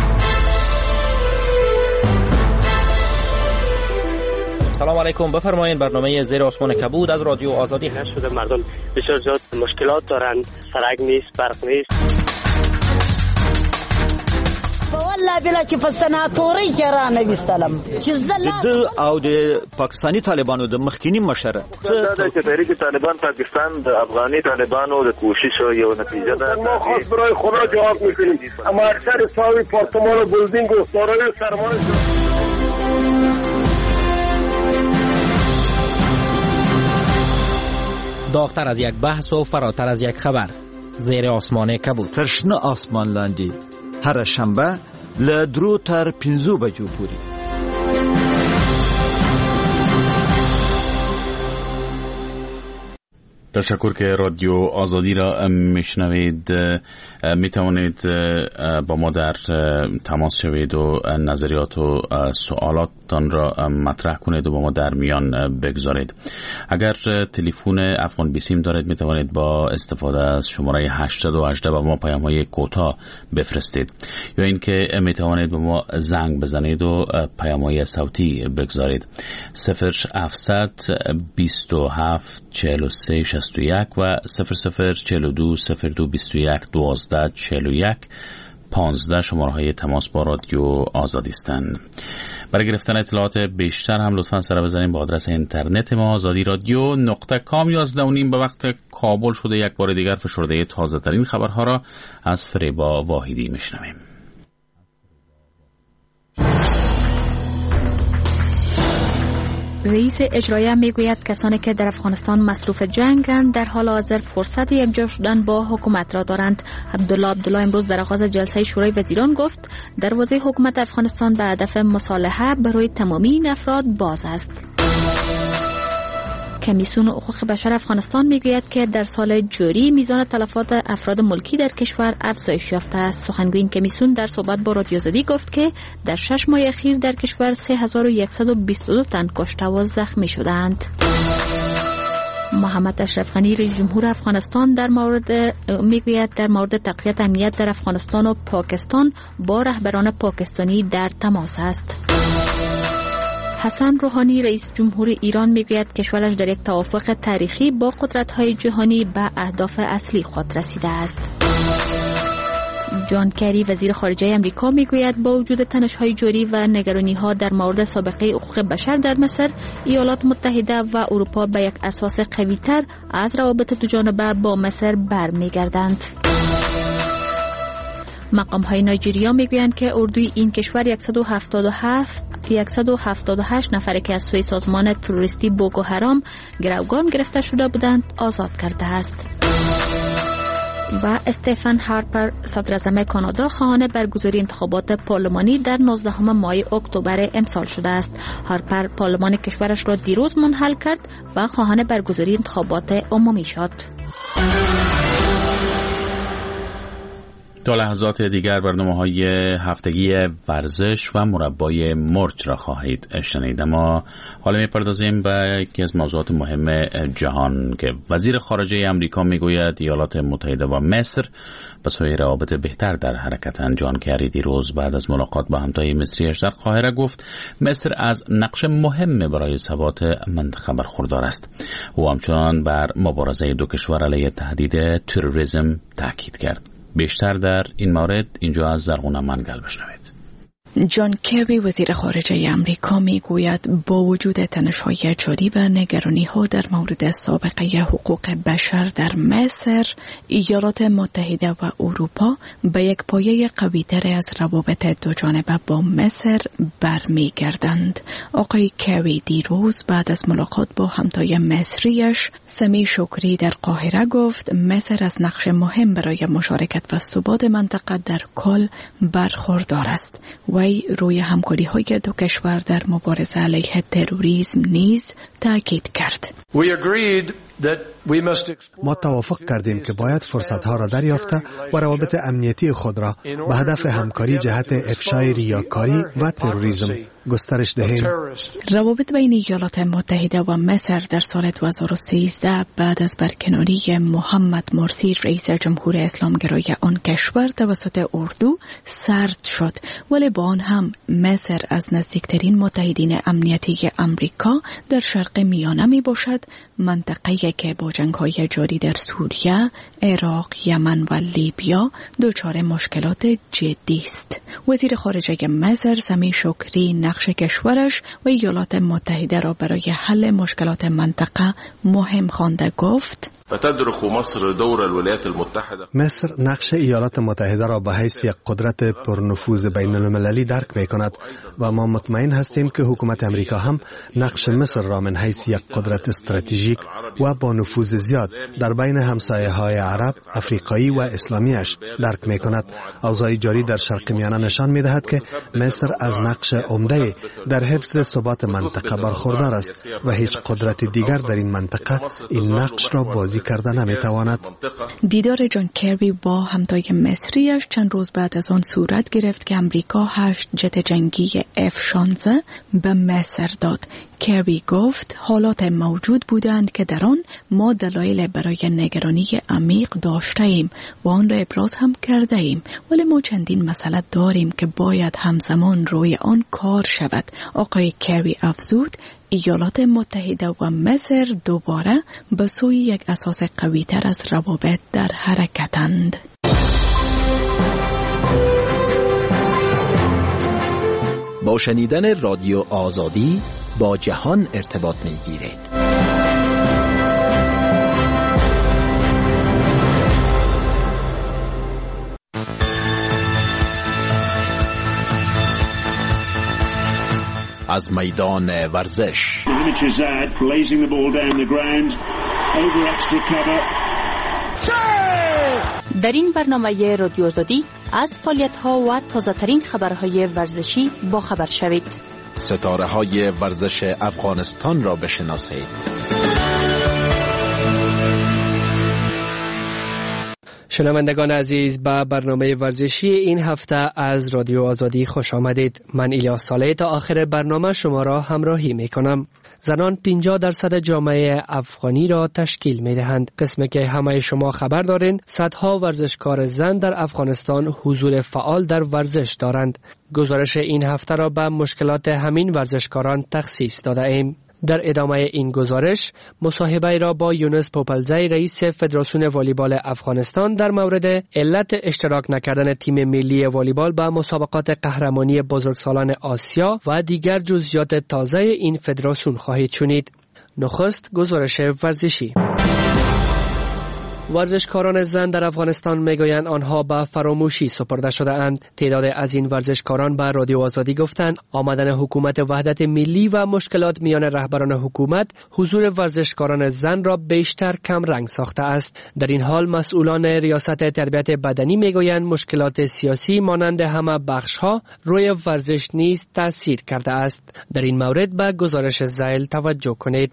سلام علیکم، بفرمایید. برنامه زیر آسمان کبود از رادیو آزادی هست. شده مردم بسیار زیاد مشکلات دارند، سرک نیست، برق نیست. والله بلا چې په سناتوري کې را نويستلم چې زله د او د پاکستاني طالبانو د مخکینی مشره دا چې تحریک طالبان پاکستان د افغاني طالبانو د کوشش یو نتیجه ده. ما خاص برای خدا جواب میکنیم، اما اکثر ساوی پارتمان و بلدینگ و دارای سرمایه داغتر از یک بحث و فراتر از یک خبر. زیر آسمان کبود. ترشنه آسمان لاندی. هر شنبه لدرو تر پینزو بجو پوری. تشکر که رادیو آزادی را میشنوید. می توانید با ما در تماس شوید و نظریات و سوالاتتان را مطرح کنید و با ما در میان بگذارید. اگر تلفن افغان بیسیم دارید می توانید با استفاده از شماره هشتصد و هجده با ما پیام های کوتاه بفرستید، یا اینکه می توانید با ما زنگ بزنید و پیام های صوتی بگذارید. صفر هفتصد بیست و هفت چهل و سه شصت و یک و صفر صفر چهل و دو صفر دو بیست و یک دوازده چهل و یک پانزده شماره های تماس با رادیو آزادی هستند. برای گرفتن اطلاعات بیشتر هم لطفاً سر بزنید به آدرس اینترنت ما آزادی رادیو نقطه کام. یازده و نیم به وقت کابل شده. یک بار دیگر فشرده تازه ترین خبرها را از فریبا واحدی میشنویم. رئیس اجرایی میگوید کسانی که در افغانستان مصروف جنگند در حال حاضر فرصت یکجا شدن با حکومت را دارند. عبدالله عبدالله امروز در آغاز جلسه شورای وزیران گفت دروازه حکومت افغانستان به هدف مصالحه برای تمامی این افراد باز است. کمیسیون حقوق بشر افغانستان میگوید که در سال جاری میزان تلفات افراد ملکی در کشور افزایش یافته است. سخنگوی این کمیسیون در صحبت با رادیو آزادی گفت که در شش ماه اخیر در کشور سه هزار و صد و بیست و دو تن کشته و زخمی شدند. محمد اشرف غنی رئیس جمهور افغانستان در مورد میگوید در مورد تقویت امنیت در افغانستان و پاکستان با رهبران پاکستانی در تماس است. حسن روحانی رئیس جمهور ایران میگوید کشورش در یک توافق تاریخی با قدرت‌های جهانی به اهداف اصلی خود رسیده است. جان کری وزیر خارجه امریکا میگوید با وجود تنش‌های جاری و نگرانی‌ها در مورد سابقه حقوق بشر در مصر، ایالات متحده و اروپا به یک اساس قوی‌تر از روابط دوجانبه با مصر برمیگردند. مقام های نایجریا میگویند که اردوی این کشور صد و هفتاد و هفت صد و هفتاد و هشت نفر که از سوی سازمان تروریستی بوکو حرام گروگان گرفته شده بودند آزاد کرده است. و استفن هارپر صدر اعظم کانادا خواهان برگزاری انتخابات پارلمانی در نوزدهم ماه اکتبر امسال شده است. هارپر پارلمان کشورش را دیروز منحل کرد و خواهان برگزاری انتخابات عمومی شد. تا لحظات دیگر برنامه‌های هفتگی ورزش و مربای مرچ را خواهید شنید. اما حالا می‌پردازیم به یکی از موضوعات مهم جهان که وزیر خارجه آمریکا میگوید ایالات متحده و مصر به سوی روابط بهتر در حرکتند. جان کری دیروز بعد از ملاقات با همتای مصریش در قاهره گفت مصر از نقش مهم برای ثبات منطقه برخوردار است. او همچنان بر مبارزه دو کشور علیه تهدید تروریسم تاکید کرد. بیشتر در این مورد اینجا از زرغون منگل بشنوید. جان کری وزیر خارجه امریکا میگوید با وجود تنش‌های جاری و نگرانی‌ها در مورد سابقه حقوق بشر در مصر، ایالات متحده و اروپا به یک پایه قوی‌تر از روابط دوجانبه با مصر برمیگردند. آقای کری دیروز بعد از ملاقات با همتای مصریش سمی شکری در قاهره گفت مصر از نقش مهم برای مشارکت و ثبات منطقه در کل برخوردار است. وی روی همکاری‌های دو کشور در مبارزه علیه تروریسم نیز تاکید کرد. ما توافق کردیم که باید فرصت‌ها را دریافته و روابط امنیتی خود را به هدف همکاری جهت افشای ریاکاری و تروریسم گسترش دهیم. روابط بین ایالات متحده و مصر در سال دو هزار و سیزده بعد از برکناری محمد مرسی رئیس جمهور اسلامگرای آن کشور توسط اردو سرد شد، ولی با آن هم مصر از نزدیکترین متحدین امنیتی امریکا در شرق میانه می باشد، منطقه‌ای که با جنگ‌های جاری در سوریه، عراق، یمن و لیبیا دچار مشکلات جدی است. وزیر خارجه مصر سمی شکری نقش کشورش و ایالات متحده را برای حل مشکلات منطقه مهم خوانده گفت: فتدرك مصر دور الولايات المتحدة. مصر نقش ایالات متحده را به حیث یک قدرت پرنفوذ بین المللی درک می کند و ما مطمئن هستیم که حکومت امریکا هم نقش مصر را من حیث یک قدرت استراتژیک و با نفوذ زیاد در بین همسایه های عرب، افریقایی و اسلامیش درک می کند. اوضاع جاری در شرق میانه نشان می دهد که مصر از نقش عمده در حفظ ثبات منطقه برخوردار است و هیچ قدرت دیگر در این منطقه این نقش را بازی کرده نمی تواند. دیدار جان کربی با همتای مصریش چند روز بعد از آن صورت گرفت که امریکا هشت جت جنگی اف شانزده به مصر داد. کربی گفت حالات موجود بودند که در آن ما دلایل برای نگرانی عمیق داشته ایم و آن را ابراز هم کرده ایم، ولی ما چندین مسئله داریم که باید همزمان روی آن کار شود. آقای کربی افزود ایالات متحده و مصر دوباره به سوی یک اساس قوی تر از روابط در حرکتند. با شنیدن رادیو آزادی با جهان ارتباط می گیرید. از میدان ورزش در این برنامه رادیو آزادی از فعالیت‌ها و تازه‌ترین خبرهای ورزشی با خبر شوید. ستاره های ورزش افغانستان را بشناسید. شنوندگان عزیز، به برنامه ورزشی این هفته از رادیو آزادی خوش آمدید. من الیاس صالح تا آخر برنامه شما را همراهی می کنم. زنان پنجاه درصد جامعه افغانی را تشکیل می دهند. قسمی که همه شما خبر دارین، صدها ورزشکار زن در افغانستان حضور فعال در ورزش دارند. گزارش این هفته را به مشکلات همین ورزشکاران تخصیص داده ایم. در ادامه این گزارش مصاحبه را با یونس پوپلزی رئیس فدراسیون والیبال افغانستان در مورد علت اشتراک نکردن تیم ملی والیبال به مسابقات قهرمانی بزرگسالان آسیا و دیگر جزئیات تازه این فدراسیون خواهید شنید. نخست گزارش ورزشی. ورزشکاران زن در افغانستان میگویند آنها به فراموشی سپرده شده اند. تعداد از این ورزشکاران به رادیو آزادی گفتند آمدن حکومت وحدت ملی و مشکلات میان رهبران حکومت حضور ورزشکاران زن را بیشتر کم رنگ ساخته است. در این حال مسئولان ریاست تربیت بدنی میگویند مشکلات سیاسی مانند همه بخش‌ها روی ورزش نیز تاثیر کرده است. در این مورد به گزارش ذیل توجه کنید.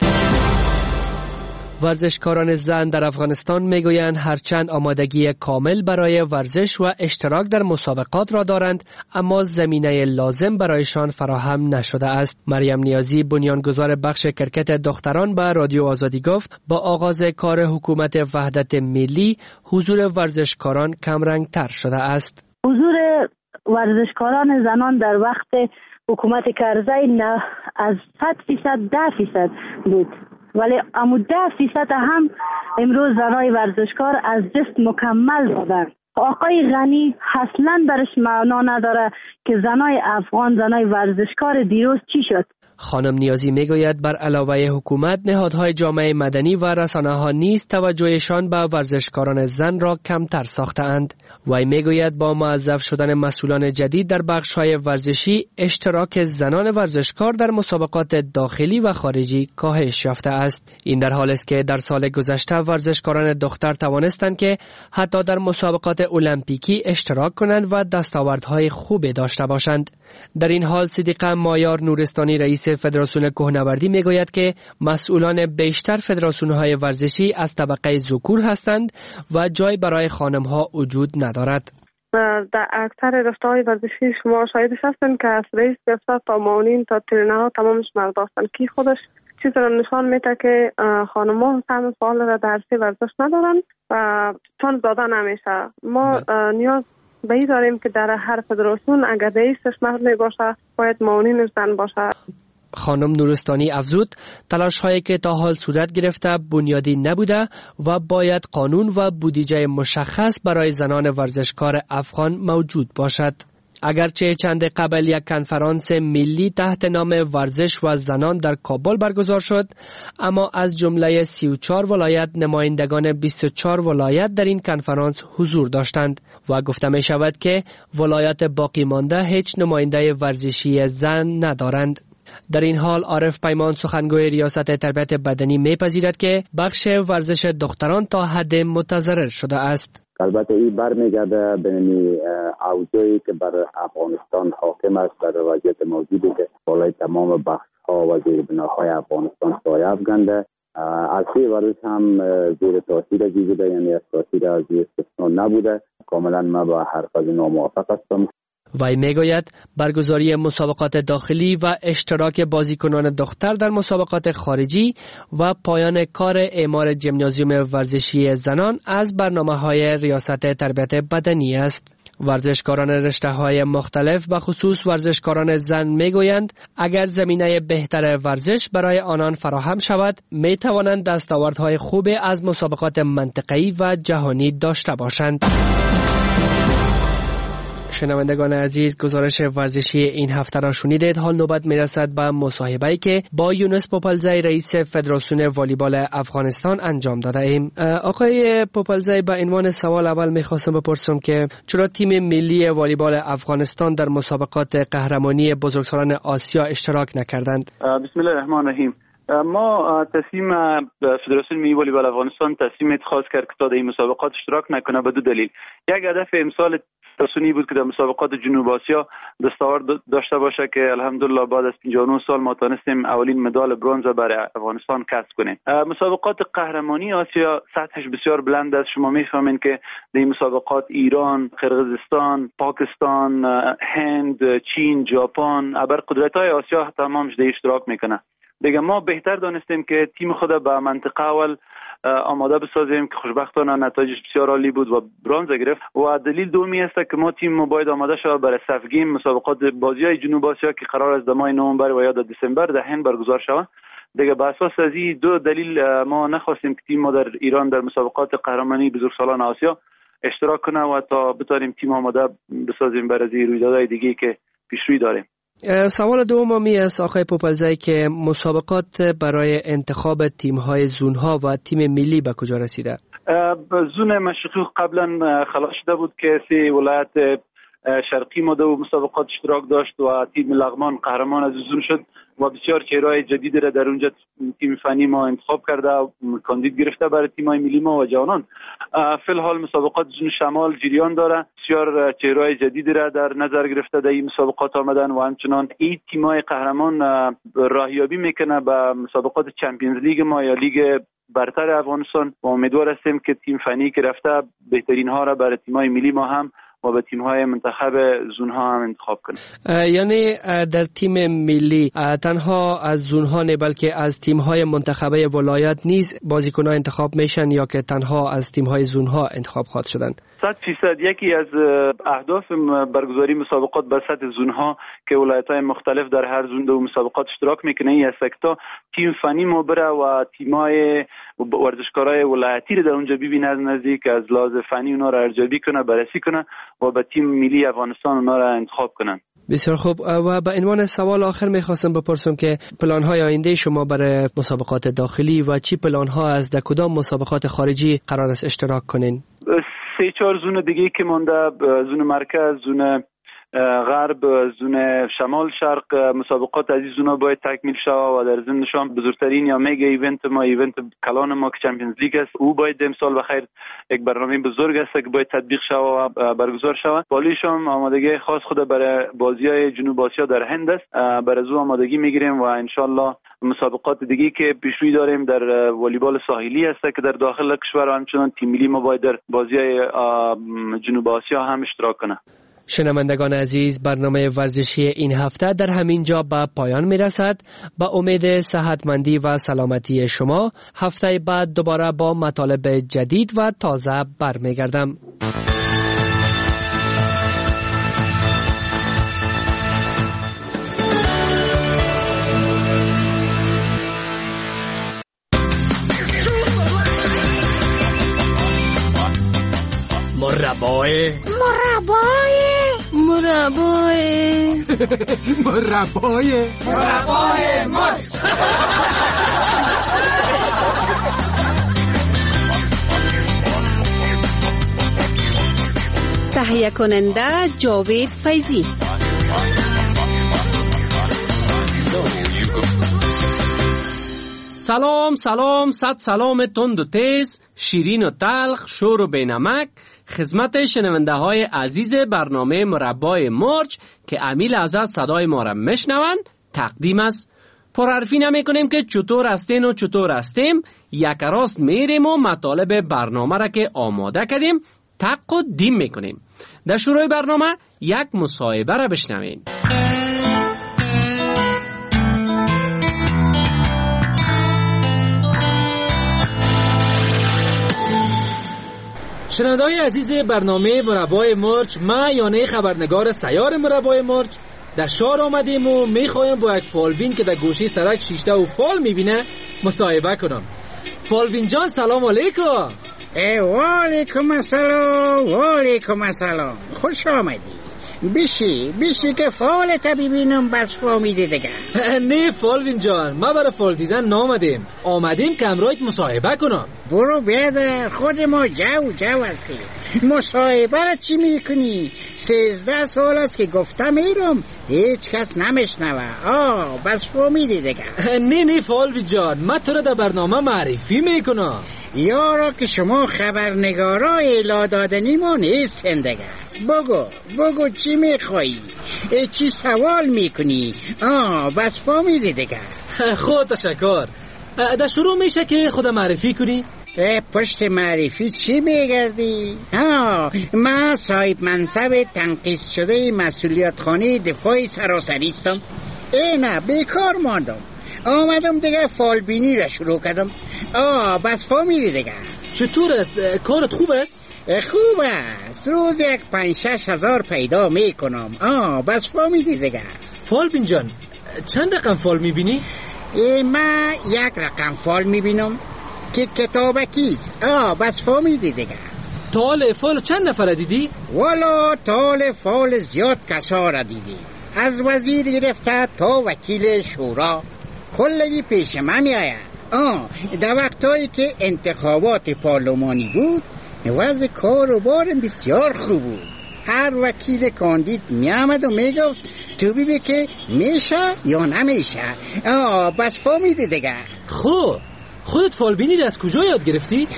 ورزشکاران زن در افغانستان میگویند هرچند آمادگی کامل برای ورزش و اشتراک در مسابقات را دارند، اما زمینه لازم برایشان فراهم نشده است. مریم نیازی، بنیانگذار بخش کرکت دختران، به رادیو آزادی گفت با آغاز کار حکومت وحدت ملی حضور ورزشکاران کمرنگ تر شده است. حضور ورزشکاران زنان در وقت حکومت کرزی نه از صد فیصد ده فیصد بود، ولی امو ده فیصد هم امروز زنای ورزشکار از جست مکمل دادن. آقای غنی اصلا برش معنا نداره که زنای افغان، زنای ورزشکار دیروز چی شد. خانم نیازی میگوید بر علاوه حکومت، نهادهای جامعه مدنی و رسانه ها نیز توجهشان به ورزشکاران زن را کمتر ساختند. وی میگوید با موظف شدن مسئولان جدید در بخش‌های ورزشی، اشتراک زنان ورزشکار در مسابقات داخلی و خارجی کاهش یافته است. این در حالی است که در سال گذشته ورزشکاران دختر توانستند که حتی در مسابقات المپیکی اشتراک کنند و دستاوردهای خوبی داشته باشند. در این حال صدیقه مایار نورستانی رئیس فدراسیون کوهنوردی میگوید که مسئولان بیشتر فدراسیون‌های ورزشی از طبقه ذکور هستند و جای برای خانم‌ها وجود ندارد. در اکثر رشته‌های ورزشی شما شاهدش هستند که از رئیس گرفته تا معاونین تا ترینرها تمامش مرد هستند، که خودش چیز را نشان میده که خانم‌ها هم فعال را در عرصه ورزش ندارند و چون داده نمیشه. ما نیاز به این داریم که در هر فدراسیون اگر رئیسش مرد باشه باید معاونین زن باشه. خانم نورستانی افزود تلاش هایی که تا حال صورت گرفته بنیادی نبوده و باید قانون و بودجه مشخص برای زنان ورزشکار افغان موجود باشد. اگرچه چند قبل یک کنفرانس ملی تحت نام ورزش و زنان در کابل برگزار شد، اما از جمله سی و چهار ولایت نمایندگان بیست و چهار ولایت در این کنفرانس حضور داشتند و گفته می شود که ولایات باقی مانده هیچ نماینده ورزشی زن ندارند. در این حال عارف پیمان سخنگوی ریاست تربیت بدنی میپذیرد که بخش ورزش دختران تا حد متضرر شده است. البته این برمیگرده به اوضاعی که بر افغانستان حاکم است، در وضعیت موجودی که بالای تمام بخش ها و زیر بناهای افغانستان سایه افکنده. اصلی ورزش هم زیر تاثیر ازی بوده، یعنی از تاثیر ازی استثنا نبوده. کاملا ما با حرف از اینو موافق هستم. وی میگوید برگزاری مسابقات داخلی و اشتراک بازیکنان دختر در مسابقات خارجی و پایان کار اعمار ژیمنازیوم ورزشی زنان از برنامه‌های ریاست تربیت بدنی است. ورزشکاران رشته‌های مختلف و خصوص ورزشکاران زن میگویند اگر زمینه بهتر ورزش برای آنان فراهم شود، میتوانند دستاوردهای خوب از مسابقات منطقه‌ای و جهانی داشته باشند. شنوندگان عزیز، گزارش ورزشی این هفته را شنیدید. حال نوبت میرسد به مصاحبه‌ای که با یونس پوپلزی رئیس فدراسیون والیبال افغانستان انجام داده ایم. آقای پوپلزی، با عنوان سوال اول میخواستم بپرسم که چرا تیم ملی والیبال افغانستان در مسابقات قهرمانی بزرگسالان آسیا اشتراک نکردند؟ بسم الله الرحمن الرحیم. ما تصمیم فدراسیون ملی والیبال افغانستان تصمیم اتخاذ کرد که تا در این مسابقات اشتراک نکنه به دو دلیل. یک هدف امسال فدراسیونی بود که در مسابقات جنوب آسیا دستاورد داشته باشه که الحمدلله بعد از پنجاه و نه سال ما تونستیم اولین مدال برنز برای افغانستان کسب کنیم. مسابقات قهرمانی آسیا سطحش بسیار بلند است. شما میفهمین که در این مسابقات ایران، قرقیزستان، پاکستان، هند، چین، ژاپن، ابرقدرت‌های آسیا تمامش در اشتراک میکنه. دیگه ما بهتر دانستیم که تیم خود به منطقه اول آماده بسازیم که خوشبختانه نتایجش بسیار عالی بود و برنز گرفت. و دلیل دومی است که ما تیم ما باید آماده شود برای صفگیم مسابقات بازی‌های جنوب آسیا که قرار است در ماه نوامبر و یا در دسامبر در هند برگزار شود. دیگه به اساس از این دو دلیل ما نخواستیم که تیم ما در ایران در مسابقات قهرمانی بزرگسالان آسیا اشتراک کنه و تا بتونیم تیم آماده بسازیم برای رویدادهای دیگه که پیشروی داریم. سوال دومی است آقای پوپلزی که مسابقات برای انتخاب تیم‌های زون‌ها و تیم ملی به کجا رسیده؟ زون مشرقی قبلا خلاص شده بود که سی ولایت شرقی ما در مسابقات اشتراک داشت و تیم لغمان قهرمان از زون شد و بسیار چهره‌های جدید را در اونجا تیم فنی ما انتخاب کرده و کاندید گرفته برای تیم‌های ملی ما و جوانان. فی الحال مسابقات زون شمال جریان داره. بسیار چهره‌های جدید را در نظر گرفته در این مسابقات آمدن و همچنان این تیم‌های قهرمان راهیابی میکنه به مسابقات چمپیونز لیگ ما یا لیگ برتر افغانستان و امیدوار هستیم که تیم فنی که رفته بهترین ها را برای تیم‌های ملی ما هم و به تیم‌های منتخب زون‌ها هم انتخاب کنیم. یعنی در تیم ملی تنها از زون‌ها نه بلکه از تیم‌های منتخبه ولایت نیز بازیکن‌ها انتخاب میشن یا که تنها از تیم‌های زون‌ها انتخاب خواهد شدن؟ صد فیصد یکی از اهداف برگزاری مسابقات به سطح زون‌ها که ولایت‌های مختلف در هر زون در مسابقات اشتراک میکنه این است که تیم فنی ما بره و تیم‌های ورزشکارای ولایتی رو در اونجا ببینه از نزدیک، از لحاظ فنی اونا رو ارزیابی کنه، بررسی کنه و به تیم ملی افغانستان اونا رو انتخاب کنن. بسیار خوب. و به عنوان سوال آخر میخواستم بپرسم که پلان‌های آینده شما برای مسابقات داخلی و چی پلان‌ها از در کدام مسابقات خارجی قرار است اشتراک کنین؟ سه چهار زون دیگه که مونده، زون مرکز، زون غرب، زون شمال شرق، مسابقات از این زونا باید تکمیل شود و در ضمنشان بزرگترین یا میگا ایونت ما ایونت کلان ما که چمپیونز لیگ است او باید امسال بخیر یک برنامه بزرگ است که باید تطبیق شود و برگزار شود. بالیشم آمادگی خاص خود برای بازی‌های جنوب آسیا در هند است. برای زو آمادگی میگیریم و ان شاء الله مسابقات دیگه که پیشروی داریم در والیبال ساحلی است که در داخل کشور و همچنان تیم ملی ما باید در بازی‌های جنوب آسیا هم اشتراک کنه. شنوندگان عزیز، برنامه ورزشی این هفته در همین جا به پایان می رسد. با امید صحتمندی و سلامتی شما هفته بعد دوباره با مطالب جدید و تازه برمی گردم. مربای مربای مربای مربای مربای مرچ. تهیه کننده جاوید فیضی. سلام سلام صد سلام تند و تیز، شیرین و تلخ، شور و بینمک خدمت شنونده های عزیز برنامه مربای مرچ که امیل از صدای ما را میشنوند تقدیم است. پرحرفی نمی کنیم که چطور هستین و چطور هستیم، یک راست میریم و مطالب برنامه را که آماده کردیم تق و دیم میکنیم. در شروع برنامه یک مصاحبه را بشنوین. شنونده‌های عزیز برنامه مربای مرچ، ما یانه خبرنگار سیار مربای مرچ در شهر آمدیم و میخوایم با یک فالبین که در گوشه سرک شیشته و فال میبینه مصاحبه کنم. فالبین جان سلام علیکم. و علیکم السلام. و علیکم السلام. خوش آمدی. بیشی بیشی که فال تا ببینم بس فهمیدی دیگه. نه فالوین جان، ما برای فال دیدن نامدیم، آمدیم که امرایت مصاحبه کنم. برو بیادر، خود ما جو جو هستیم. مصاحبه را چی میکنی؟ سیزده سال است که گفتم میرم هیچ کس نمیشنوه. آه بس فهمیدی دیگه. نه نه فالوین جان، ما تو را در برنامه معرفی میکنم. یارا که شما خبرنگارا اعلام دادنی ما نیستن دیگه. بگو بگو چی میخوایی؟ چی سوال میکنی؟ آه بس فهمیدی دیگه. خود تشکر. در شروع میشه که خود معرفی کنی؟ پشت معرفی چی میگردی؟ آه من صاحب منصب تنقیص شده مسئولیت خانه دفاع سراسری هستم. اینه بیکار ماندم، آمدم دیگه فالبینی را شروع کردم. آه بس فهمیدی دیگه. چطور است؟ کارت خوب است؟ خوب است، روز یک پنج شش هزار پیدا میکنم. آه بس فهمیدی دیگه. فالبین جان چند رقم فال میبینی؟ من یک رقم فال میبینم که کتابکیست. آه بس فهمیدی دیگه. تال فال چند نفر دیدی؟ والا تال فال زیاد کسا را دیدی، از وزیر گرفته تا وکیل شورا کلگی پیش من میآید. آه در وقتایی که انتخابات پارلمانی بود وضع کار و بار بسیار خوب بود. هر وکیل کاندید می آمد و می گفت تو ببین که میشه یا نمیشه. آه بس فهمیدی دیگه. خب خودت فالبینی از کجا یاد گرفتی؟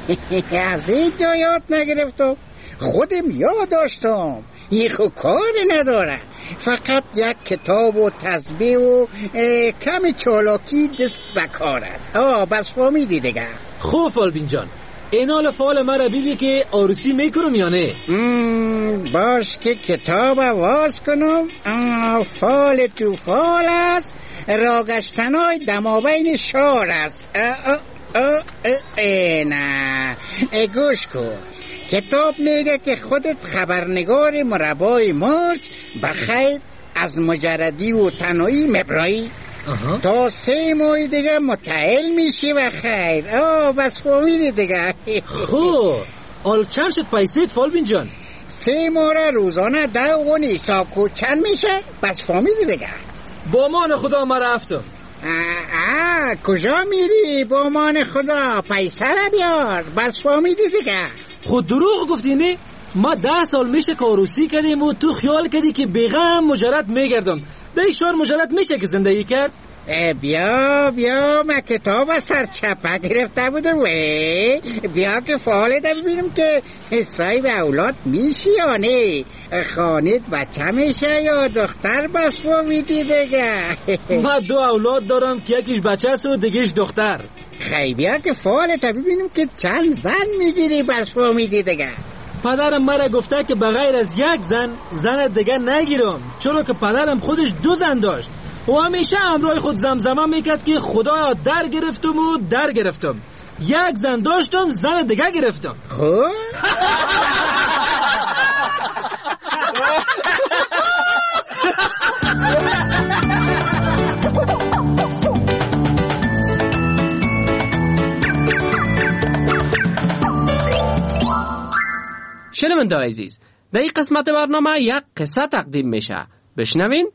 از این جا یاد نگرفتم، خودم یاد داشتم. این خود کار نداره، فقط یک کتاب و تسبیح و کم چالاکی دست بکار است. آه بس فهمیدی دیگه. خب فالبین جان این حال فال مرا بیبی که آروسی میکنم یا نه؟ باش که کتاب واز کنم. فال تو فال است، راگشتنای دمابین شار است. نه گوش کن، کتاب میگه که خودت خبرنگار مربای مرچ بخیر از مجردی و تنهایی مبرایی تا سه ماه دیگه متعهل میشی و خیر. آه بس فهمیدی دیگه. خب آل چند شد پیسیت فالبین جان؟ سه ماه روزانه ده و حساب کو چند میشه؟ بس فهمیدی دیگه. با مان خدا ما رفتم. آه کجا میری؟ با مان خدا پیسه را بیار. بس فهمیدی دیگه. خود دروغ گفتی نه؟ ما ده سال میشه کاروسی کردیم و تو خیال کردی که بیغم مجرد میگردم. در یک شهر مجرد میشه که زندگی کرد؟ بیا بیا من کتاب سرچپه گرفته بودم. بیا که فعالت ببینم که صاحب اولاد میشی یا نه. خانت بچه میشه یا دختر؟ بس فهمیدی دیگه. من دو اولاد دارم که یکیش بچه است و دیگهش دختر. خیلی بیا که فعالت ببینم که چند زن میگیری. بس فهمیدی دیگه. پدرم مرا گفته که بغیر از یک زن زن دیگه نگیرم، چرا که پدرم خودش دو زن داشت و همیشه همراه خود زمزمه میکرد که خدا در گرفتم و در گرفتم. یک زن داشتم زن دیگه گرفتم. خب شنونده عزیز، در این قسمت برنامه یک قصه تقدیم میشه. بشنوین.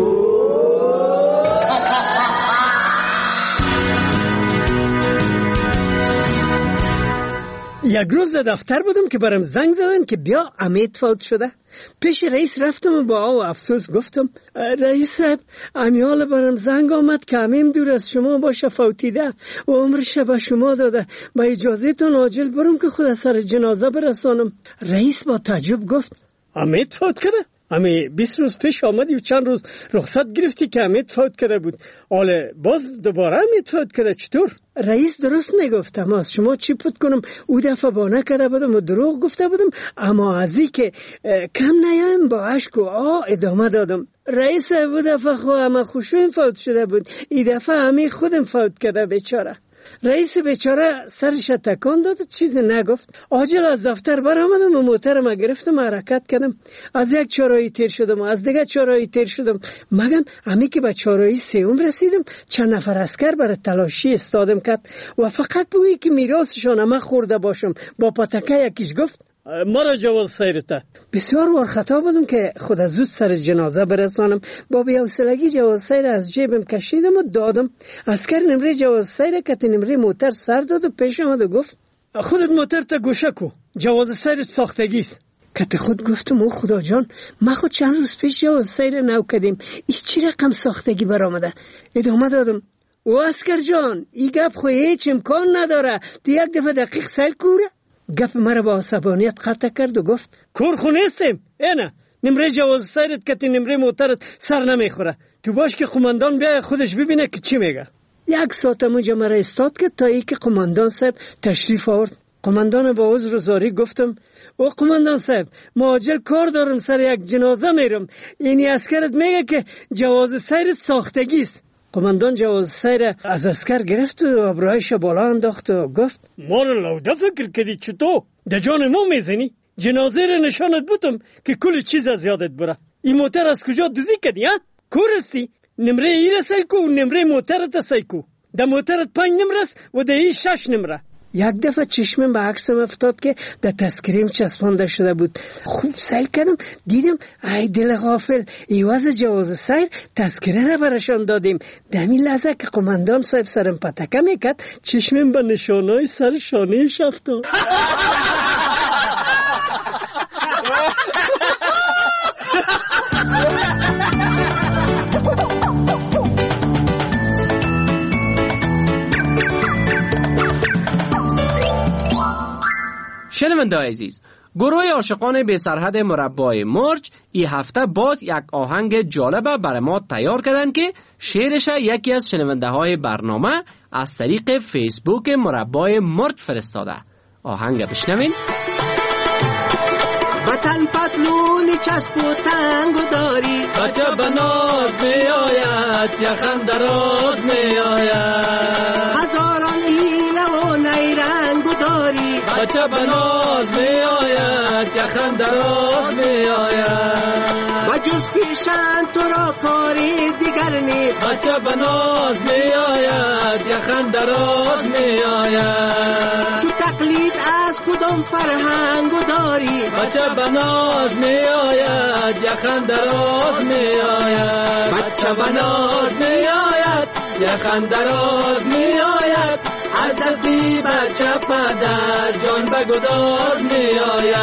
یک روز در دفتر بودم که برام زنگ زدن که بیا امید فوت شده. پیش رئیس رفتم و با او افسوس گفتم رئیس صاحب امیال برام زنگ آمد که امیم دور از شما باشه، فوتیده و عمرش به شما داده، با اجازه تون عاجل برم که خود سر جنازه برسانم. رئیس با تعجب گفت امید فوت کرده؟ امی بیست روز پیش آمدی و چند روز رخصت گرفتی که امید فوت کرده بود، حالا باز دوباره امید فوت کرده، چطور؟ رئیس درست نگفتم، از شما چی پوت کنم؟ او دفعه بانه کرده بودم و دروغ گفته بودم، اما ازی که کم نیایم با عشق و آه ادامه دادم. رئیس او دفعه خو اما خوشوین فوت شده بود، این دفعه امی خودم فوت کرده بیچاره. رئیس بیچاره سرش تکان داد و چیزی نگفت. عاجل از دفتر برآمدم و موترم گرفتم، حرکت کردم. از یک چهارراهی تیر شدم و از دیگه چهارراهی تیر شدم. مگم امی که به چهارراهی سوم رسیدم چند نفر عسکر برای تلاشی استادم کرد و فقط بگویی که میراثشان من خورده باشم. با پتکه یکیش گفت مرا جواز سیرته. بسیار وار خطا بودم که خود از زود سر جنازه برسانم. با بی‌حوصلگی جواز سیر از جیبم کشیدم و دادم. عسکر نمره جواز سیر کت نمره موتر سر داد و پیش آمد و گفت خودت موتر تا گوشه کو، جواز سیر ساختگی است. کت خود گفتم او خدا جان، ما خود چند روز پیش جواز سیر نو کردیم، ایش چی رقم ساختگی برآمده؟ ادامه دادم او عسکر جان این گپ خو هیچ امکان نداره، تو یک دفعه دقیق سیل کوره. گپ مرا با عصبانیت قطع کرد و گفت کور خو نیستیم، اینه نمره جواز سیرت که نمره موترت سر نمیخوره، تو باش که قماندان بیای خودش ببینه که چی میگه. یک ساعت موجه مرا استاد کرد تا ای که قماندان صاحب تشریف آورد. قماندان با عذر و زاری گفتم او قماندان صاحب ما عاجل کار دارم، سر یک جنازه میرم، اینی عسکرت میگه که جواز سیر ساختگی است. قماندان جواز سیر از عسکر گرفت و ابروهایش بالا انداخت و گفت ما رو لوده فکر کردی چطور؟ در جان ما میزنی؟ جنازه رو نشانت بودم که کل چیز از یادت بره. این موتر از کجا دوزی کردی ها؟ کورستی؟ نمره ای رسی کو نمره موترت سی کو. در موترت پنج نمره است و در ای شش نمره. یک دفعه چشمم به عکسم افتاد که در تذکریم چسبانده شده بود. خوب سیل کردم، دیدم ای دل غافل، ایواز جواز سیر تذکره را برشان دادیم. در این لحظه که قماندان صاحب سرم پتکه میکرد چشمم به نشانهای سر شانهش افتاد. شنونده‌های عزیز، گروه عاشقان بی سرحد مربای مرج این هفته باز یک آهنگ جالبه برای ما تیار کردن که شعرش یکی از شنونده های برنامه از طریق فیسبوک مربای مرج فرستاده. آهنگ بشنوین. وطن پتلون چسب و تنگو داری، بچه بناز می آید یخن دراز می آید، هزاران هیله و نیرنگو داری، بچه بناز می آید یخن دراز می آید، و جز پیشن تو را کاری دیگر نیست، بچه بناز می آید یخن دراز می آید، تو تقلید از کدام فرهنگو داری، بچه بناز می آید یخن دراز می آید، بچه بناز می آید یخن دراز می آید، از دستی بچه پدر جان به گداز می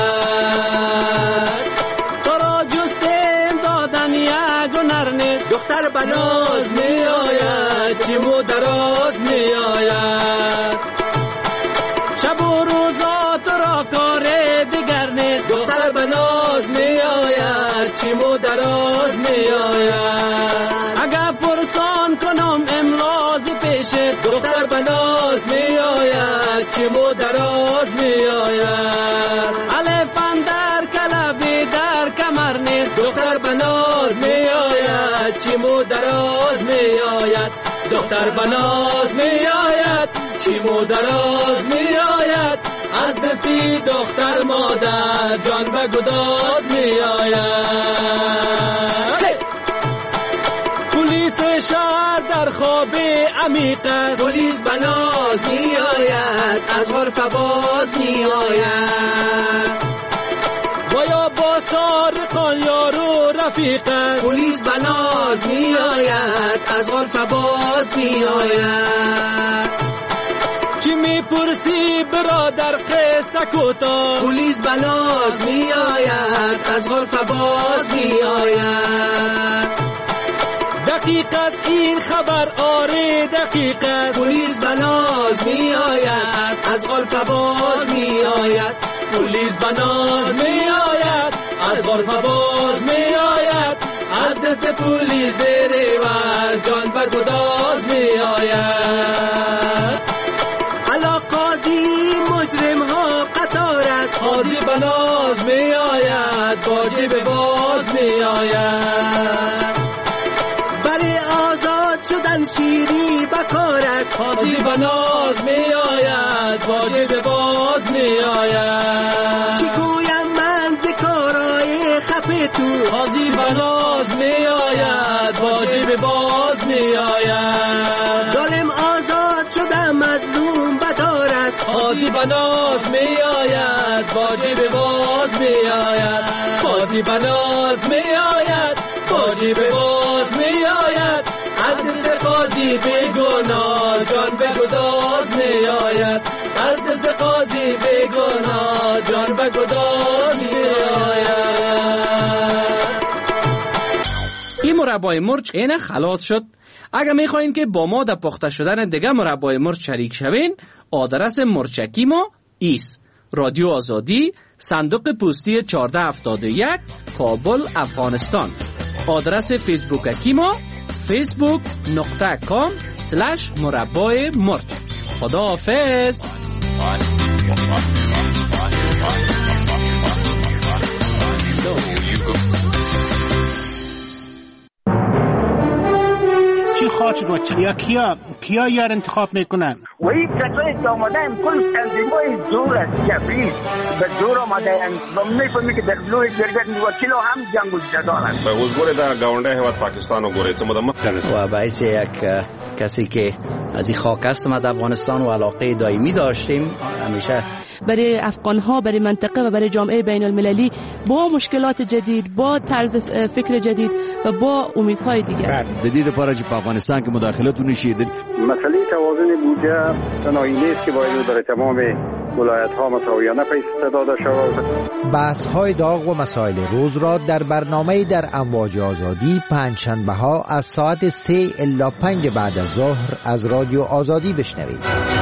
آید، تو را جستیم دادن یک هنر نیست، دختر بناز می آید چیمو دراز می آید، شب و روزا تو را کار دیگر نیست، دختر بناز می آید چیمو دراز می آید، اگر پرسان کنم املاز پیشت، دختر بناز می آید چیمو دراز می آید، الفن در کلبی در کمر نیست، دختر بناز می آید چیمو دراز می آید، دختر بناز می آید چیمو دراز می آید، از دستی دختر مادر جان به گداز می آید. پلیس شهر در خواب عمیق است، پلیس بناز می آید از غرفه باز می آید، و یا با سارقان یار و رفیق است. پلیس بناز می آید از غرفه باز می آید. چی میپرسی برادر قصه کوتا؟ پلیس بناز می آید از غرفه باز می آید. دقیق است این خبر، آره دقیق است. پلیس بناز می آید از غرفه باز می آید. پلیس بناز می آید از غرفه باز می آید. از دست پلیس زیر و جان به گداز می آید. علا قاضی مجرم ها قطار است. قاضی بناز می آید واجب باز می آید. برای آزاد شدن شیری بکار است. قاضی بناز می آید واجب باز می آید. چی گویم من ز کارای خفه تو؟ قاضی بناز می آید واجب باز می آید. ظالم آزاد شده مظلوم بدار است. قاضی بناز می آید واجب باز می آید. قاضی بناز می آید واجب باز می آید. از دست قاضی بیگناه جان به گداز می آید. از دست قاضی بیگناه جان به گداز می آید. این مربای مرچ اینه خلاص شد. اگر میخواین که با ما در پخته شدن دیگه مربای مرچ شریک شوین، آدرس مرچکی ما ایست: رادیو آزادی، صندوق پستی چهارده هفتاد و یک، کابل، افغانستان. آدرس فیسبوک ما فیسبوک نقطه کام سلش مربای مرچ. خدا حافظ. چی خواهد شد بچه؟ یا کیا کیا یار انتخاب میکنن؟ و این کسایی که آمده این کل تنظیمای زور است جبریز به زور آمده این و میفهمی که در لوی جرگت وکیل هم جنگ و جدال است. به حضور در گاونده هیواد پاکستان و گوریت مدام و باعث یک کسی که از این خاک است ما در افغانستان و علاقه دائمی داشتیم همیشه برای افغان ها، برای منطقه و برای جامعه بین المللی با مشکلات جدید، با طرز فکر جدید و با امیدهای دیگر. جدید پارچ په افغانستان کې مداخلتونه شي. مسئله توازن بودجه تنهایی نیست که باید در تمام ولایت ها مساویانه پیش داده شود. بحث های داغ و مسائل روز را در برنامه در امواج آزادی پنجشنبه ها از ساعت سه الی پنج بعد از ظهر از رادیو آزادی بشنوید.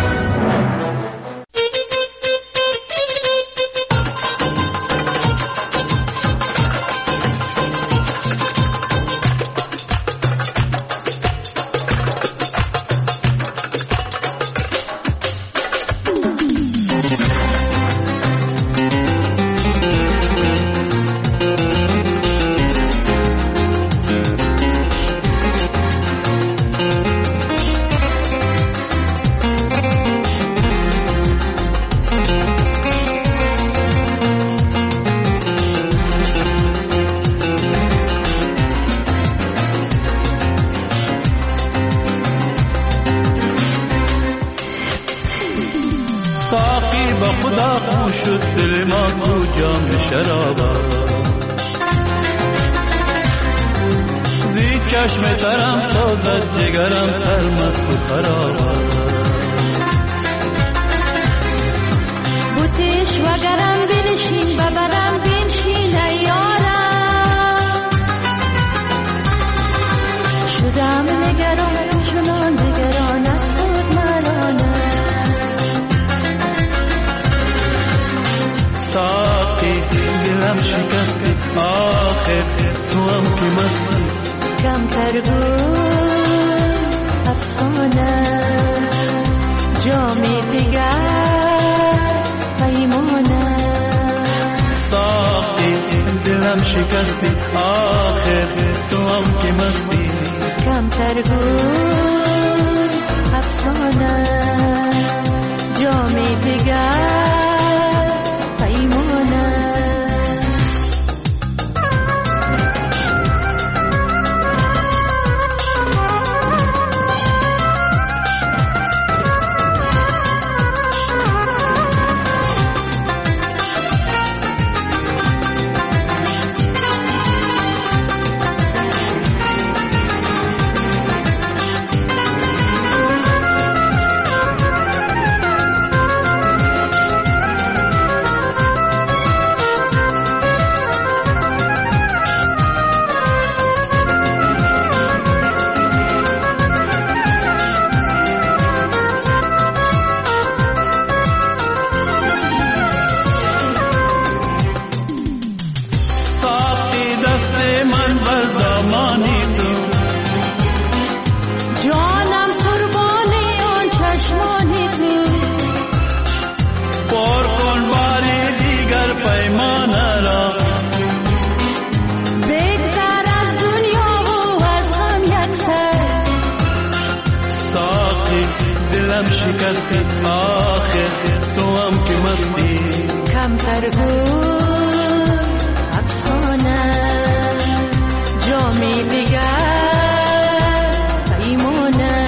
کمتر بود افسانه جامی دیگر پیمونه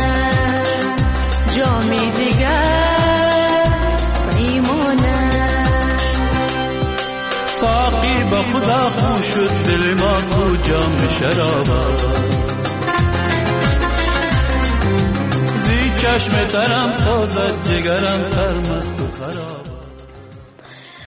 جامی دیگر پیمونه ساقی با خدا خو شد دل ما کو جام شرابا زی چشم ترم سازد جگرم سرمست